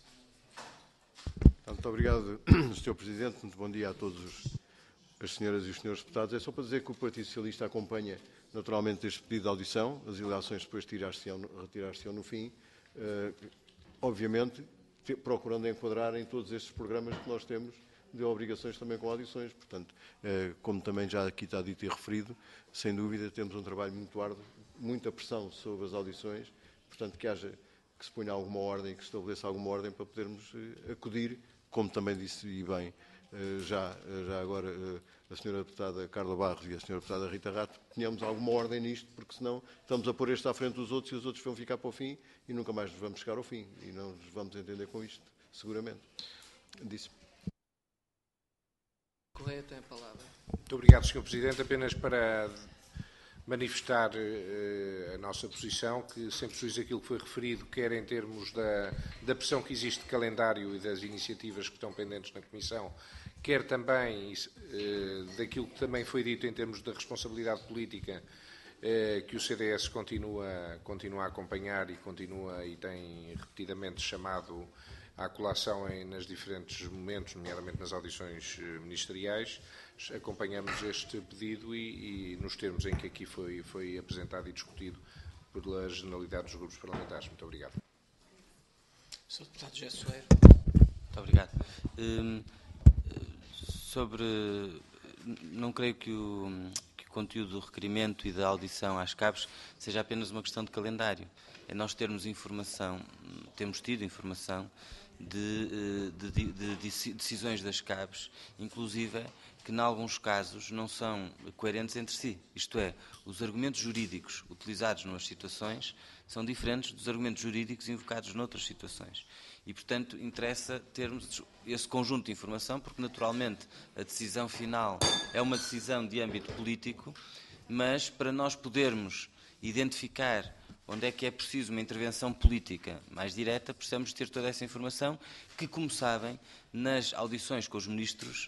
Muito obrigado, Sr. Presidente. Muito bom dia a todos as senhoras e os senhores deputados. É só para dizer que o Partido Socialista acompanha naturalmente este pedido de audição. As alegações depois retirar-se-ão no fim. Obviamente, procurando enquadrar em todos estes programas que nós temos de obrigações também com audições. Portanto, como também já aqui está dito e referido, sem dúvida temos um trabalho muito árduo, muita pressão sobre as audições. Portanto, que se ponha alguma ordem, que se estabeleça alguma ordem para podermos acudir, como também disse e bem já agora a senhora deputada Carla Barros e a senhora deputada Rita Rato, tenhamos alguma ordem nisto, porque senão estamos a pôr este à frente dos outros e os outros vão ficar para o fim e nunca mais nos vamos chegar ao fim e não nos vamos entender com isto, seguramente. Disse. Correia tem a palavra. Muito obrigado, Sr. Presidente. Apenas para manifestar a nossa posição, que sempre se diz aquilo que foi referido, quer em termos da pressão que existe de calendário e das iniciativas que estão pendentes na Comissão, quer também daquilo que também foi dito em termos da responsabilidade política, que o CDS continua a acompanhar e tem repetidamente chamado à colação nos diferentes momentos, nomeadamente nas audições ministeriais. Acompanhamos este pedido e nos termos em que aqui foi apresentado e discutido pela generalidade dos grupos parlamentares. Muito obrigado. Sr. Deputado José Soeiro. Muito obrigado. Não creio que o conteúdo do requerimento e da audição às cabos seja apenas uma questão de calendário. É nós termos informação, temos tido informação de decisões das cabos, inclusive que, em alguns casos, não são coerentes entre si. Isto é, os argumentos jurídicos utilizados numas situações são diferentes dos argumentos jurídicos invocados noutras situações. E, portanto, interessa termos esse conjunto de informação, porque, naturalmente, a decisão final é uma decisão de âmbito político, mas para nós podermos identificar onde é que é preciso uma intervenção política mais direta, precisamos ter toda essa informação que, como sabem, nas audições com os ministros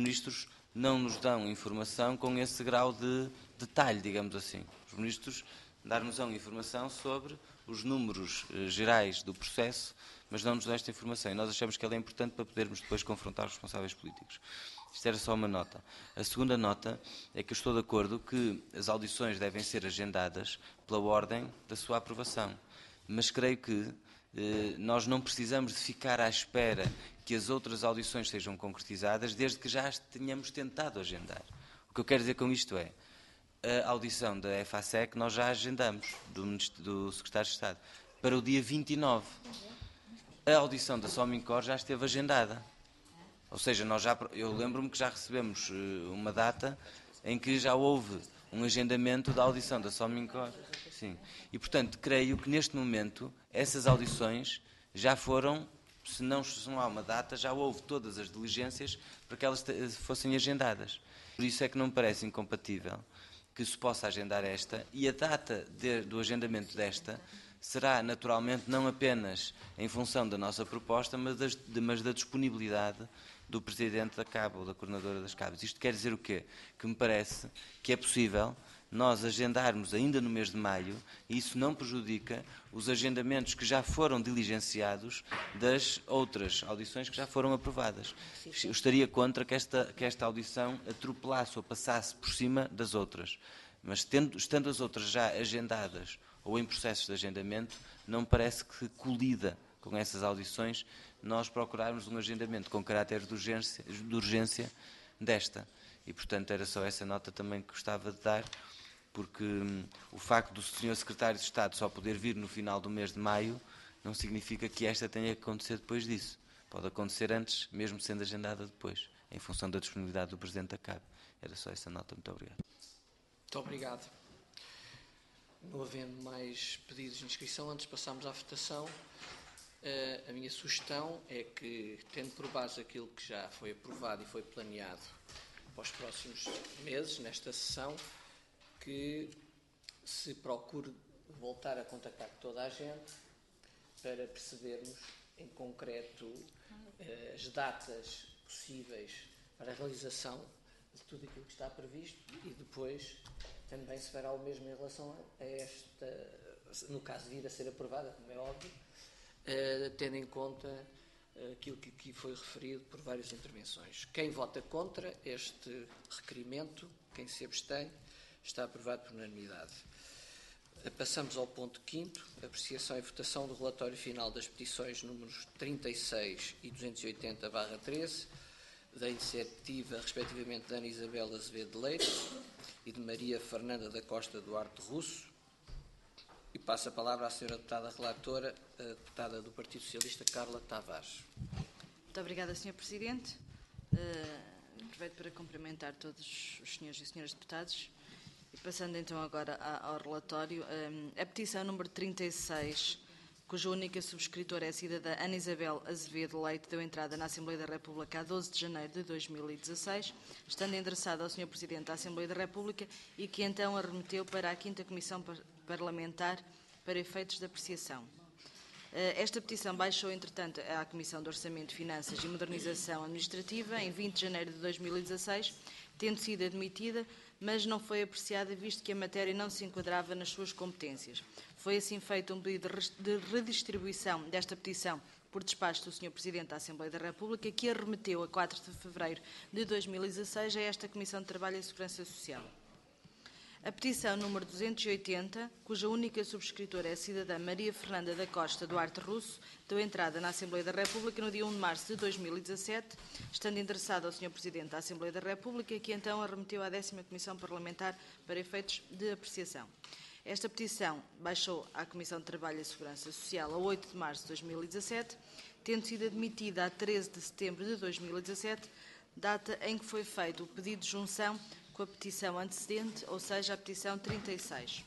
não nos dão informação com esse grau de detalhe, digamos assim. Os ministros dar-nos-ão informação sobre os números gerais do processo, mas não nos dão esta informação. E nós achamos que ela é importante para podermos depois confrontar os responsáveis políticos. Isto era só uma nota. A segunda nota é que eu estou de acordo que as audições devem ser agendadas pela ordem da sua aprovação. Mas creio que nós não precisamos de ficar à espera que as outras audições sejam concretizadas, desde que já as tenhamos tentado agendar. O que eu quero dizer com isto é, a audição da EFASEC nós já agendamos, do Secretário de Estado, para o dia 29. A audição da Somincor já esteve agendada. Ou seja, eu lembro-me que já recebemos uma data em que já houve um agendamento da audição da Somincor. Sim. E, portanto, creio que neste momento essas audições já foram, se não há uma data, já houve todas as diligências para que elas fossem agendadas. Por isso é que não me parece incompatível que se possa agendar esta, e a data do agendamento desta será naturalmente não apenas em função da nossa proposta, mas da disponibilidade do Presidente da CAB ou da Coordenadora das CABs. Isto quer dizer o quê? Que me parece que é possível nós agendarmos ainda no mês de maio, e isso não prejudica os agendamentos que já foram diligenciados das outras audições que já foram aprovadas. Eu estaria contra que esta audição atropelasse ou passasse por cima das outras. Mas estando as outras já agendadas ou em processos de agendamento, não me parece que colida com essas audições nós procurarmos um agendamento com caráter de urgência desta. E, portanto, era só essa nota também que gostava de dar, porque o facto do Sr. Secretário de Estado só poder vir no final do mês de maio não significa que esta tenha que acontecer depois disso. Pode acontecer antes, mesmo sendo agendada depois, em função da disponibilidade do Presidente da CAB. Era só essa nota. Muito obrigado. Muito obrigado. Não havendo mais pedidos de inscrição, antes de passarmos à votação, a minha sugestão é que, tendo por base aquilo que já foi aprovado e foi planeado para os próximos meses, nesta sessão, que se procure voltar a contactar toda a gente para percebermos em concreto as datas possíveis para a realização de tudo aquilo que está previsto e depois também se fará o mesmo em relação a esta, no caso de vir a ser aprovada, como é óbvio, tendo em conta aquilo que aqui foi referido por várias intervenções. Quem vota contra este requerimento, quem se abstém, está aprovado por unanimidade. Passamos ao ponto 5º, apreciação e votação do relatório final das petições números 36 e 280/13, da iniciativa, respectivamente, de Ana Isabel Azevedo Leite e de Maria Fernanda da Costa Duarte Russo. E passo a palavra à Sra. Deputada Relatora, a Deputada do Partido Socialista, Carla Tavares. Muito obrigada, Sr. Presidente. Aproveito para cumprimentar todos os senhores e senhoras deputados. E passando então agora ao relatório, a petição número 36, cuja única subscritora é a cidadã Ana Isabel Azevedo Leite, deu entrada na Assembleia da República a 12 de janeiro de 2016, estando endereçada ao Sr. Presidente da Assembleia da República e que então a remeteu para a 5ª Comissão Parlamentar para efeitos de apreciação. Esta petição baixou, entretanto, à Comissão de Orçamento, Finanças e Modernização Administrativa em 20 de janeiro de 2016, tendo sido admitida, mas não foi apreciada, visto que a matéria não se enquadrava nas suas competências. Foi assim feito um pedido de redistribuição desta petição por despacho do Sr. Presidente da Assembleia da República, que a remeteu a 4 de fevereiro de 2016 a esta Comissão de Trabalho e Segurança Social. A petição número 280, cuja única subscritora é a cidadã Maria Fernanda da Costa Duarte Russo, deu entrada na Assembleia da República no dia 1 de março de 2017, estando endereçada ao Sr. Presidente da Assembleia da República, que então a remeteu à 10ª Comissão Parlamentar para efeitos de apreciação. Esta petição baixou à Comissão de Trabalho e Segurança Social a 8 de março de 2017, tendo sido admitida a 13 de setembro de 2017, data em que foi feito o pedido de junção com a petição antecedente, ou seja, a petição 36.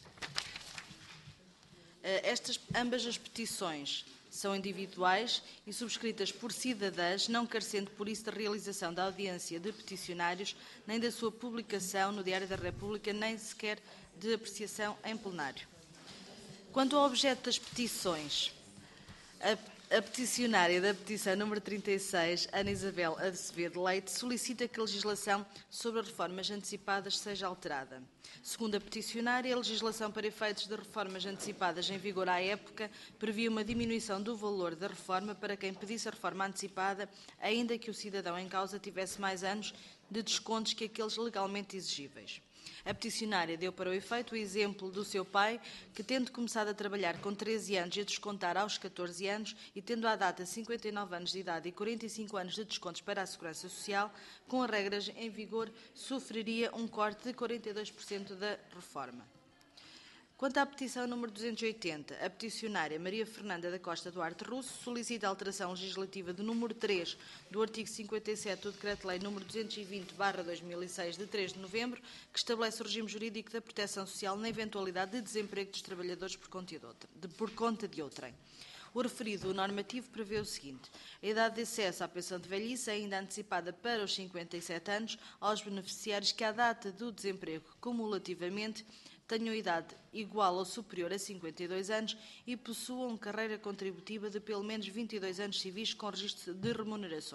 Ambas as petições são individuais e subscritas por cidadãs, não carecendo por isso da realização da audiência de peticionários, nem da sua publicação no Diário da República, nem sequer de apreciação em plenário. Quanto ao objeto das petições, a peticionária da petição número 36, Ana Isabel Azevedo Leite, solicita que a legislação sobre reformas antecipadas seja alterada. Segundo a peticionária, a legislação para efeitos de reformas antecipadas em vigor à época previa uma diminuição do valor da reforma para quem pedisse a reforma antecipada, ainda que o cidadão em causa tivesse mais anos de descontos que aqueles legalmente exigíveis. A peticionária deu para o efeito o exemplo do seu pai, que, tendo começado a trabalhar com 13 anos e a descontar aos 14 anos, e tendo à data 59 anos de idade e 45 anos de descontos para a Segurança Social, com as regras em vigor, sofreria um corte de 42% da reforma. Quanto à petição número 280, a peticionária Maria Fernanda da Costa Duarte Russo solicita a alteração legislativa do número 3 do artigo 57 do Decreto-Lei número 220/2006 de 3 de novembro, que estabelece o regime jurídico da proteção social na eventualidade de desemprego dos trabalhadores por conta de outrem. O referido normativo prevê o seguinte: a idade de acesso à pensão de velhice é ainda antecipada para os 57 anos aos beneficiários que, à data do desemprego, cumulativamente, tenham idade igual ou superior a 52 anos e possuam carreira contributiva de pelo menos 22 anos civis com registro de remunerações.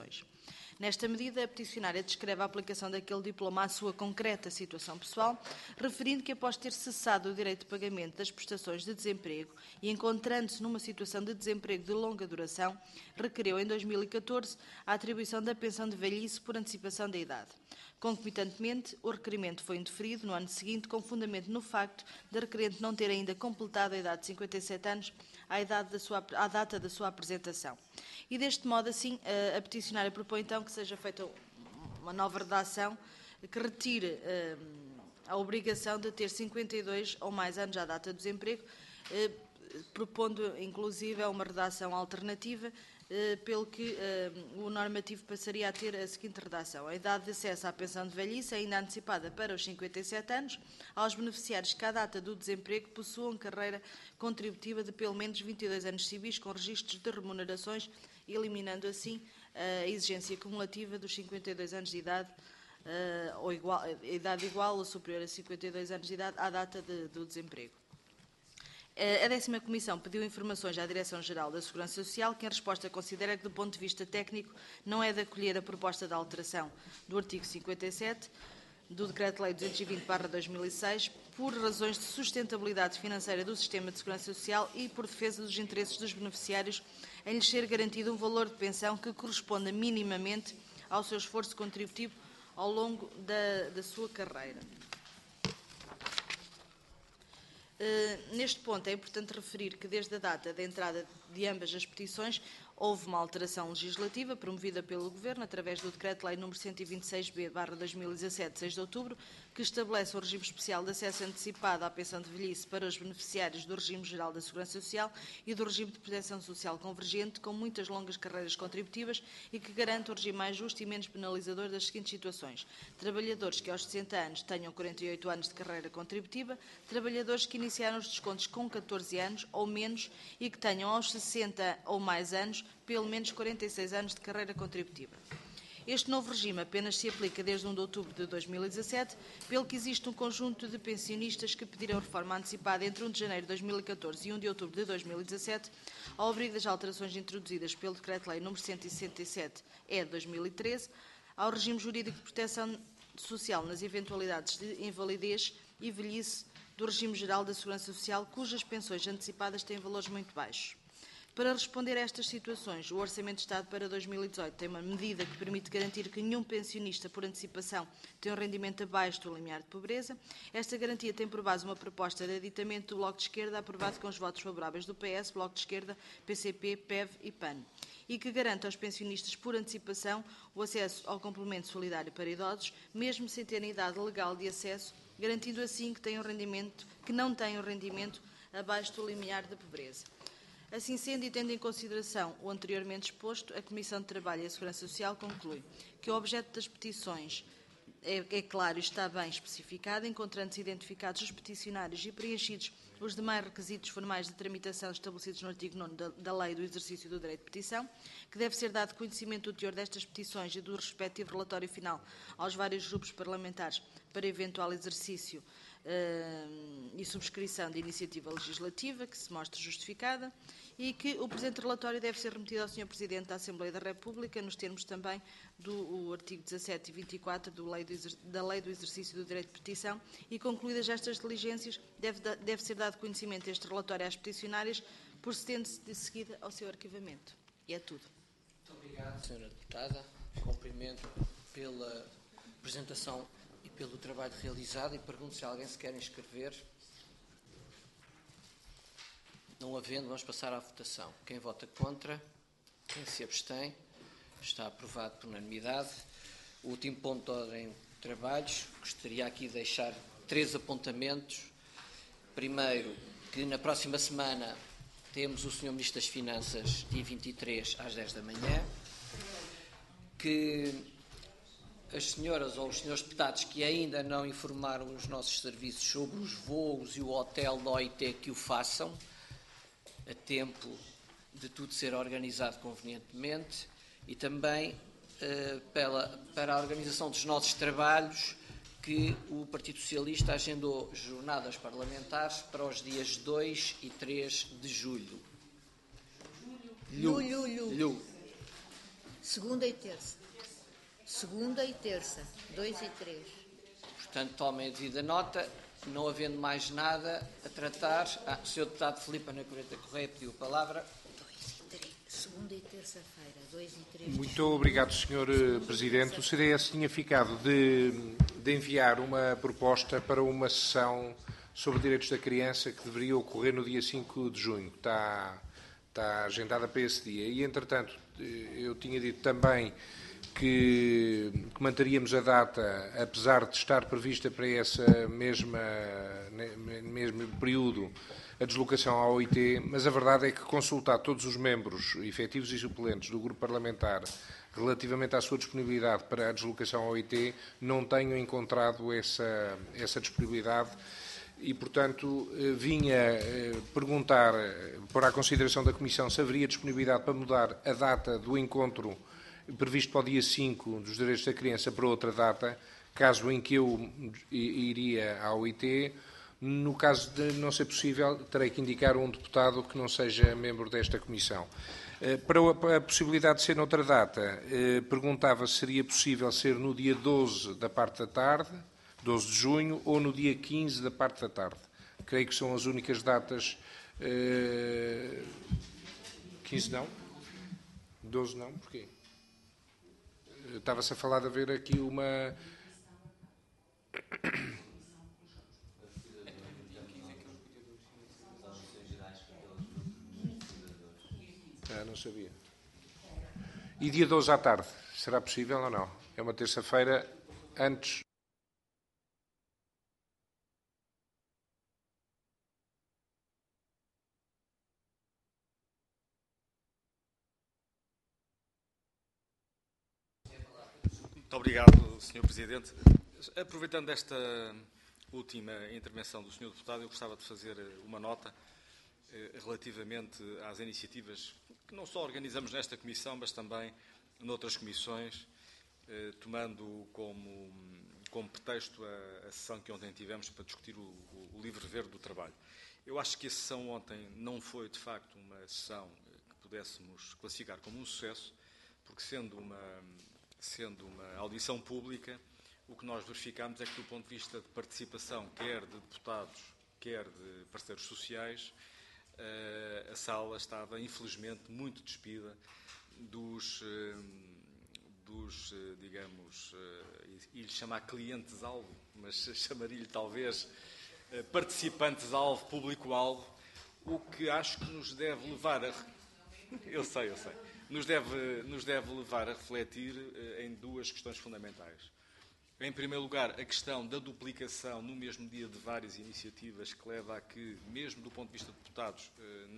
Nesta medida, a peticionária descreve a aplicação daquele diploma à sua concreta situação pessoal, referindo que após ter cessado o direito de pagamento das prestações de desemprego e encontrando-se numa situação de desemprego de longa duração, requereu em 2014 a atribuição da pensão de velhice por antecipação da idade. Concomitantemente, o requerimento foi indeferido no ano seguinte, com fundamento no facto de a requerente não ter ainda completado a idade de 57 anos à data da sua apresentação. E deste modo, assim, a peticionária propõe então que seja feita uma nova redação que retire a obrigação de ter 52 ou mais anos à data do desemprego, propondo inclusive uma redação alternativa, pelo que o normativo passaria a ter a seguinte redação: a idade de acesso à pensão de velhice é ainda antecipada para os 57 anos aos beneficiários que à data do desemprego possuam carreira contributiva de pelo menos 22 anos civis com registros de remunerações, eliminando assim a exigência cumulativa dos 52 anos de idade, ou idade igual ou superior a 52 anos de idade à data do desemprego. A 10ª Comissão pediu informações à Direção-Geral da Segurança Social, que em resposta considera que, do ponto de vista técnico, não é de acolher a proposta de alteração do artigo 57 do Decreto-Lei 220/2006, por razões de sustentabilidade financeira do sistema de segurança social e por defesa dos interesses dos beneficiários, em lhes ser garantido um valor de pensão que corresponda minimamente ao seu esforço contributivo ao longo da sua carreira. Neste ponto é importante referir que desde a data da entrada de ambas as petições houve uma alteração legislativa promovida pelo Governo através do Decreto-Lei nº 126/2017, 6 de outubro, que estabelece o regime especial de acesso antecipado à pensão de velhice para os beneficiários do regime geral da Segurança Social e do regime de proteção social convergente, com muitas longas carreiras contributivas, e que garante o regime mais justo e menos penalizador das seguintes situações: trabalhadores que aos 60 anos tenham 48 anos de carreira contributiva, trabalhadores que iniciaram os descontos com 14 anos ou menos e que tenham aos 60 ou mais anos pelo menos 46 anos de carreira contributiva. Este novo regime apenas se aplica desde 1 de outubro de 2017, pelo que existe um conjunto de pensionistas que pediram reforma antecipada entre 1 de janeiro de 2014 e 1 de outubro de 2017, ao abrigo das alterações introduzidas pelo Decreto-Lei nº 167/E de 2013, ao regime jurídico de proteção social nas eventualidades de invalidez e velhice do regime geral da Segurança Social, cujas pensões antecipadas têm valores muito baixos. Para responder a estas situações, o Orçamento de Estado para 2018 tem uma medida que permite garantir que nenhum pensionista por antecipação tem um rendimento abaixo do limiar de pobreza. Esta garantia tem por base uma proposta de aditamento do Bloco de Esquerda, aprovado com os votos favoráveis do PS, Bloco de Esquerda, PCP, PEV e PAN, e que garante aos pensionistas por antecipação o acesso ao complemento solidário para idosos, mesmo sem terem idade legal de acesso, garantindo assim que não têm um rendimento abaixo do limiar de pobreza. Assim sendo, e tendo em consideração o anteriormente exposto, a Comissão de Trabalho e Segurança Social conclui que o objeto das petições é claro e está bem especificado, encontrando-se identificados os peticionários e preenchidos os demais requisitos formais de tramitação estabelecidos no artigo 9º da Lei do Exercício do Direito de Petição, que deve ser dado conhecimento do teor destas petições e do respectivo relatório final aos vários grupos parlamentares para eventual exercício e subscrição de iniciativa legislativa que se mostre justificada, e que o presente relatório deve ser remetido ao Sr. Presidente da Assembleia da República, nos termos também do artigo 17 e 24 da Lei do Exercício do Direito de Petição, e concluídas estas diligências, deve ser dado conhecimento deste relatório às peticionárias, procedendo-se de seguida ao seu arquivamento. E é tudo. Muito obrigado, Sra. Deputada. Cumprimento pela apresentação e pelo trabalho realizado, e pergunto se alguém se quer inscrever. Não havendo, vamos passar à votação. Quem vota contra? Quem se abstém? Está aprovado por unanimidade. O último ponto de ordem de trabalhos, gostaria aqui de deixar 3 apontamentos. Primeiro, que na próxima semana temos o Sr. Ministro das Finanças, dia 23, às 10 da manhã, que as senhoras ou os senhores deputados que ainda não informaram os nossos serviços sobre os voos e o hotel da OIT que o façam, a tempo de tudo ser organizado convenientemente, e também para a organização dos nossos trabalhos, que o Partido Socialista agendou jornadas parlamentares para os dias 2 e 3 de julho. Julho. Segunda e terça. Segunda e terça, 2 e 3. Portanto, tomem a devida nota. Não havendo mais nada a tratar... o Sr. Deputado Filipe Ana Correia Correia pediu a palavra. 2 e 3. Segunda e terça-feira, 2 e 3. Muito obrigado, Sr. Presidente. O CDS tinha ficado de enviar uma proposta para uma sessão sobre direitos da criança que deveria ocorrer no dia 5 de junho. Está agendada para esse dia. E, entretanto, eu tinha dito também que manteríamos a data, apesar de estar prevista para essa mesmo período a deslocação à OIT, mas a verdade é que, consultar todos os membros efetivos e suplentes do grupo parlamentar relativamente à sua disponibilidade para a deslocação à OIT, não tenho encontrado essa disponibilidade e, portanto, vinha perguntar, para a consideração da Comissão, se haveria disponibilidade para mudar a data do encontro previsto para o dia 5 dos direitos da criança para outra data, caso em que eu iria à OIT. No caso de não ser possível, terei que indicar um deputado que não seja membro desta Comissão. Para a possibilidade de ser noutra data, perguntava se seria possível ser no dia 12 da parte da tarde, 12 de junho, ou no dia 15 da parte da tarde. Creio que são as únicas datas... 15 não? 12 não? Porquê? Estava-se a falar de haver aqui uma... Não sabia. E dia 12 à tarde, será possível ou não? É uma terça-feira antes... Muito obrigado, Sr. Presidente. Aproveitando esta última intervenção do Sr. Deputado, eu gostava de fazer uma nota relativamente às iniciativas que não só organizamos nesta Comissão, mas também noutras comissões, tomando como pretexto a sessão que ontem tivemos para discutir o livre verde do trabalho. Eu acho que a sessão ontem não foi, de facto, uma sessão que pudéssemos classificar como um sucesso, porque sendo uma audição pública, o que nós verificamos é que, do ponto de vista de participação, quer de deputados, quer de parceiros sociais, a sala estava, infelizmente, muito despida digamos, ia-lhe chamar clientes-alvo, mas chamaria-lhe, talvez, participantes-alvo, público-alvo, o que acho que nos deve levar a... Eu sei. Nos deve levar a refletir em duas questões fundamentais. Em primeiro lugar, a questão da duplicação no mesmo dia de várias iniciativas que leva a que, mesmo do ponto de vista de deputados,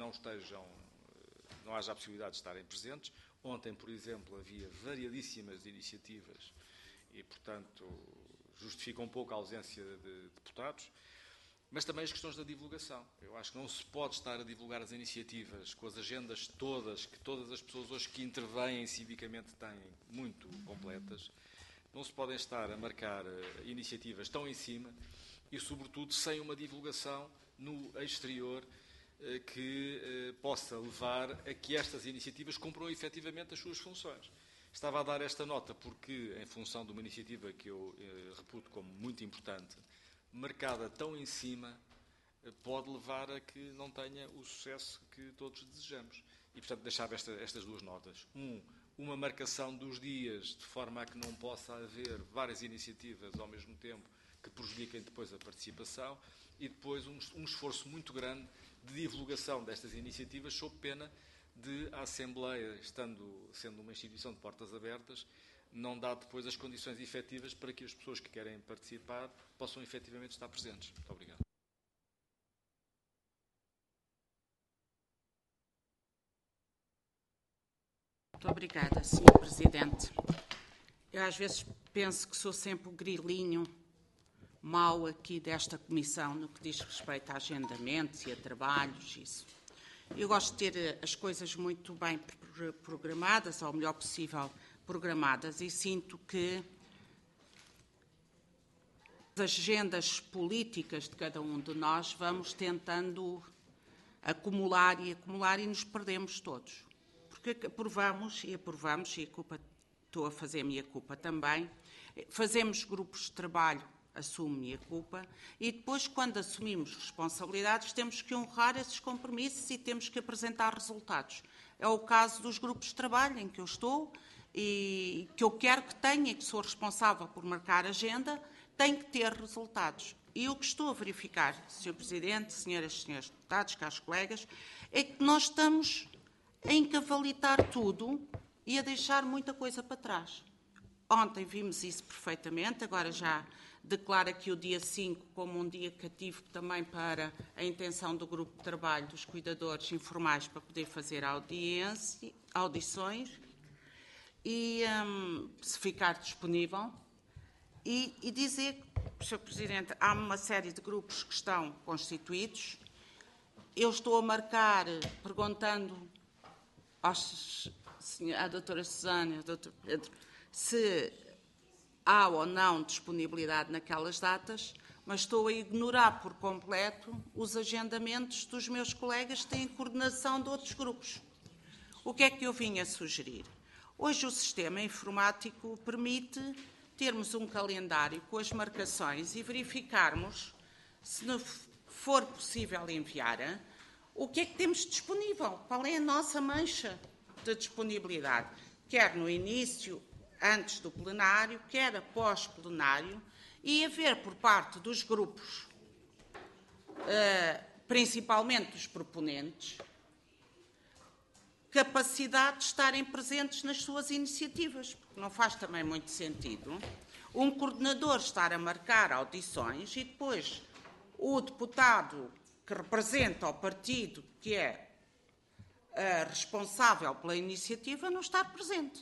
não haja a possibilidade de estarem presentes. Ontem, por exemplo, havia variadíssimas iniciativas e, portanto, justifica um pouco a ausência de deputados. Mas também as questões da divulgação. Eu acho que não se pode estar a divulgar as iniciativas com as agendas todas, que todas as pessoas hoje que intervêm civicamente têm muito completas. Não se podem estar a marcar iniciativas tão em cima e, sobretudo, sem uma divulgação no exterior que possa levar a que estas iniciativas cumpram efetivamente as suas funções. Estava a dar esta nota porque, em função de uma iniciativa que eu reputo como muito importante, marcada tão em cima, pode levar a que não tenha o sucesso que todos desejamos. E, portanto, deixava estas duas notas. Uma marcação dos dias, de forma a que não possa haver várias iniciativas ao mesmo tempo que prejudiquem depois a participação, e depois um esforço muito grande de divulgação destas iniciativas, sob pena de a Assembleia, sendo uma instituição de portas abertas, não dá depois as condições efetivas para que as pessoas que querem participar possam efetivamente estar presentes. Muito obrigado. Muito obrigada, Sr. Presidente. Eu às vezes penso que sou sempre o grilinho mau aqui desta comissão no que diz respeito a agendamentos e a trabalhos. Isso. Eu gosto de ter as coisas muito bem programadas, ao melhor possível programadas, e sinto que as agendas políticas de cada um de nós vamos tentando acumular e nos perdemos todos. Porque aprovamos, e a culpa estou a fazer minha culpa também. Fazemos grupos de trabalho, assumo minha culpa, e depois, quando assumimos responsabilidades, temos que honrar esses compromissos e temos que apresentar resultados. É o caso dos grupos de trabalho em que eu estou e que eu quero que tenha, e que sou responsável por marcar a agenda, tem que ter resultados. E o que estou a verificar, Sr. Presidente, senhoras e senhores deputados, caros colegas, é que nós estamos a encavalitar tudo e a deixar muita coisa para trás. Ontem vimos isso perfeitamente, agora já declaro aqui o dia 5 como um dia cativo também para a intenção do grupo de trabalho dos cuidadores informais para poder fazer audições e, se ficar disponível, e dizer, Sr. Presidente, há uma série de grupos que estão constituídos. Eu estou a marcar, perguntando à doutora Susana e ao doutor Pedro se há ou não disponibilidade naquelas datas, mas estou a ignorar por completo os agendamentos dos meus colegas que têm coordenação de outros grupos. O que é que eu vim a sugerir? Hoje o sistema informático permite termos um calendário com as marcações e verificarmos, se não for possível enviar, o que é que temos disponível, qual é a nossa mancha de disponibilidade, quer no início, antes do plenário, quer após plenário, e haver por parte dos grupos, principalmente dos proponentes, capacidade de estarem presentes nas suas iniciativas, porque não faz também muito sentido um coordenador estar a marcar audições e depois o deputado que representa o partido que é responsável pela iniciativa não estar presente.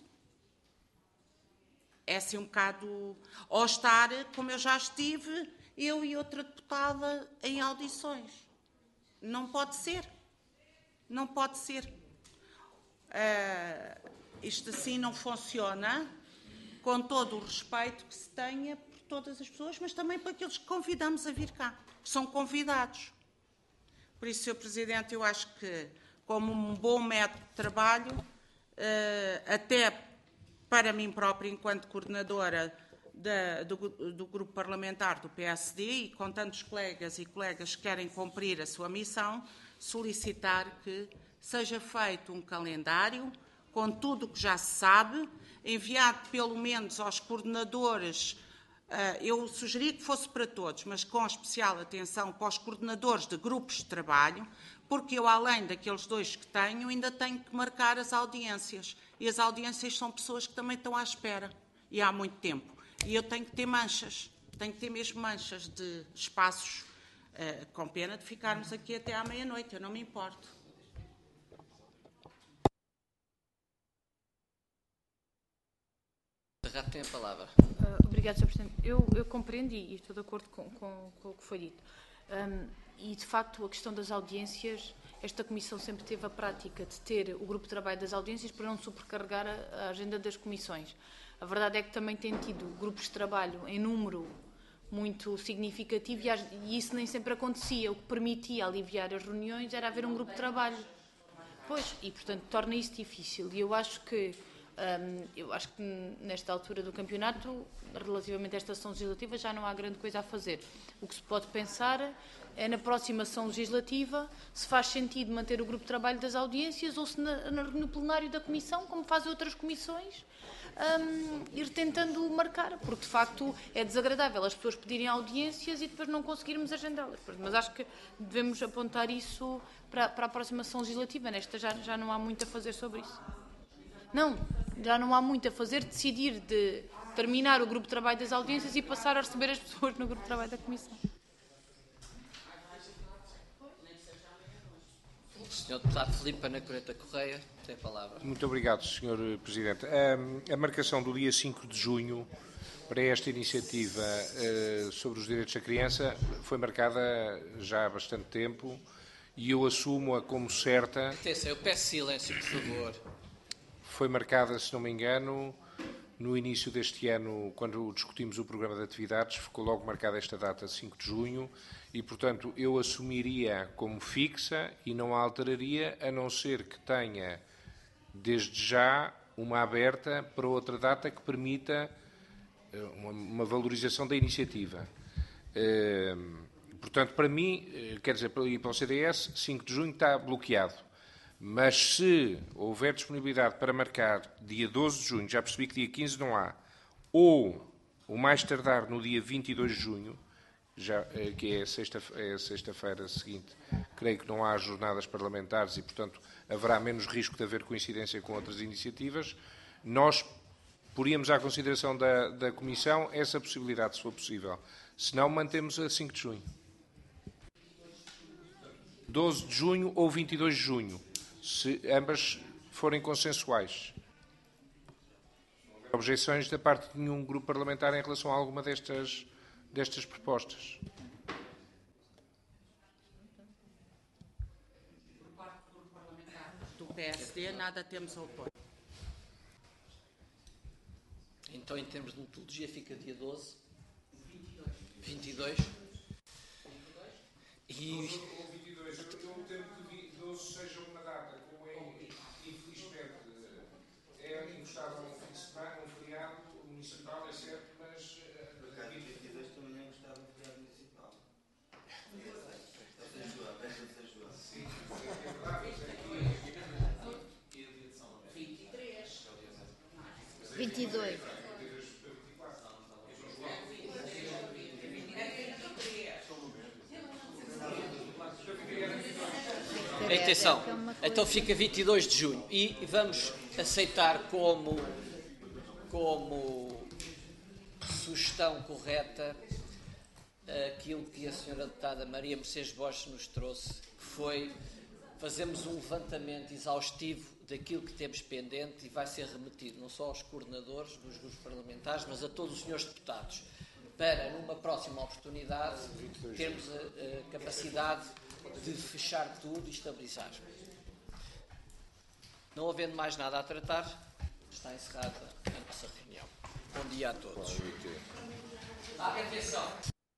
É assim um bocado... Ou estar, como eu já estive, eu e outra deputada em audições. Não pode ser. Não pode ser. Isto assim não funciona, com todo o respeito que se tenha por todas as pessoas, mas também por aqueles que convidamos a vir cá, que são convidados. Por isso, Sr. Presidente, eu acho que, como um bom método de trabalho, até para mim própria, enquanto coordenadora do grupo parlamentar do PSD, e com tantos colegas e colegas que querem cumprir a sua missão, solicitar que seja feito um calendário com tudo o que já se sabe, enviado pelo menos aos coordenadores. Eu sugeri que fosse para todos, mas com especial atenção para os coordenadores de grupos de trabalho, porque eu, além daqueles 2 que tenho, ainda tenho que marcar as audiências. E as audiências são pessoas que também estão à espera, e há muito tempo. E eu tenho que ter manchas, tenho que ter mesmo manchas de espaços, com pena de ficarmos aqui até à meia-noite, eu não me importo. Tem a palavra. Obrigada, Sr. Presidente. Eu compreendi e estou de acordo com o que foi dito. E, de facto, a questão das audiências, esta Comissão sempre teve a prática de ter o grupo de trabalho das audiências para não sobrecarregar a agenda das comissões. A verdade é que também tem tido grupos de trabalho em número muito significativo e isso nem sempre acontecia. O que permitia aliviar as reuniões era haver um grupo de trabalho. Pois, e, portanto, torna isso difícil. E eu acho que nesta altura do campeonato, relativamente a esta sessão legislativa, já não há grande coisa a fazer. O que se pode pensar é na próxima sessão legislativa se faz sentido manter o grupo de trabalho das audiências ou se no plenário da Comissão, como fazem outras comissões, ir tentando marcar, porque de facto é desagradável as pessoas pedirem audiências e depois não conseguirmos agendá-las. Mas acho que devemos apontar isso para a próxima sessão legislativa. Nesta já não há muito a fazer sobre isso. Não, já não há muito a fazer, decidir de terminar o grupo de trabalho das audiências e passar a receber as pessoas no grupo de trabalho da Comissão. O Sr. Deputado Filipe Anacoreta Correia tem a palavra. Muito obrigado, Sr. Presidente. A marcação do dia 5 de junho para esta iniciativa sobre os direitos da criança foi marcada já há bastante tempo e eu assumo-a como certa. Atenção, eu peço silêncio, por favor. Foi marcada, se não me engano, no início deste ano, quando discutimos o programa de atividades, ficou logo marcada esta data, 5 de junho, e, portanto, eu assumiria como fixa e não a alteraria, a não ser que tenha, desde já, uma aberta para outra data que permita uma valorização da iniciativa. Portanto, para mim, quer dizer, e para o CDS, 5 de junho está bloqueado. Mas se houver disponibilidade para marcar dia 12 de junho, já percebi que dia 15 não há, ou o mais tardar no dia 22 de junho, que é a sexta-feira seguinte, creio que não há jornadas parlamentares e, portanto, haverá menos risco de haver coincidência com outras iniciativas, nós poríamos à consideração da Comissão essa possibilidade, se for possível. Se não, mantemos a 5 de junho. 12 de junho ou 22 de junho, se ambas forem consensuais. Não houver objeções da parte de nenhum grupo parlamentar em relação a alguma destas propostas. Por parte do grupo parlamentar do PSD, nada temos a opor. Então, em termos de metodologia, fica dia 12? 22? E... Ou 22, eu temo que 12 seja uma data, como é, infelizmente, é encostado a um fim de semana, um feriado municipal, é certo, mas... 22 também é encostado a um feriado municipal. Sim, é verdade, mas aqui... 22. Atenção, então fica 22 de junho e vamos aceitar como sugestão correta aquilo que a senhora deputada Maria Mercedes Borges nos trouxe, que foi fazermos um levantamento exaustivo daquilo que temos pendente e vai ser remetido não só aos coordenadores dos grupos parlamentares, mas a todos os senhores deputados, para numa próxima oportunidade termos a capacidade de fechar tudo e estabilizar. Não havendo mais nada a tratar, está encerrada a nossa reunião. Bom dia a todos. Atenção.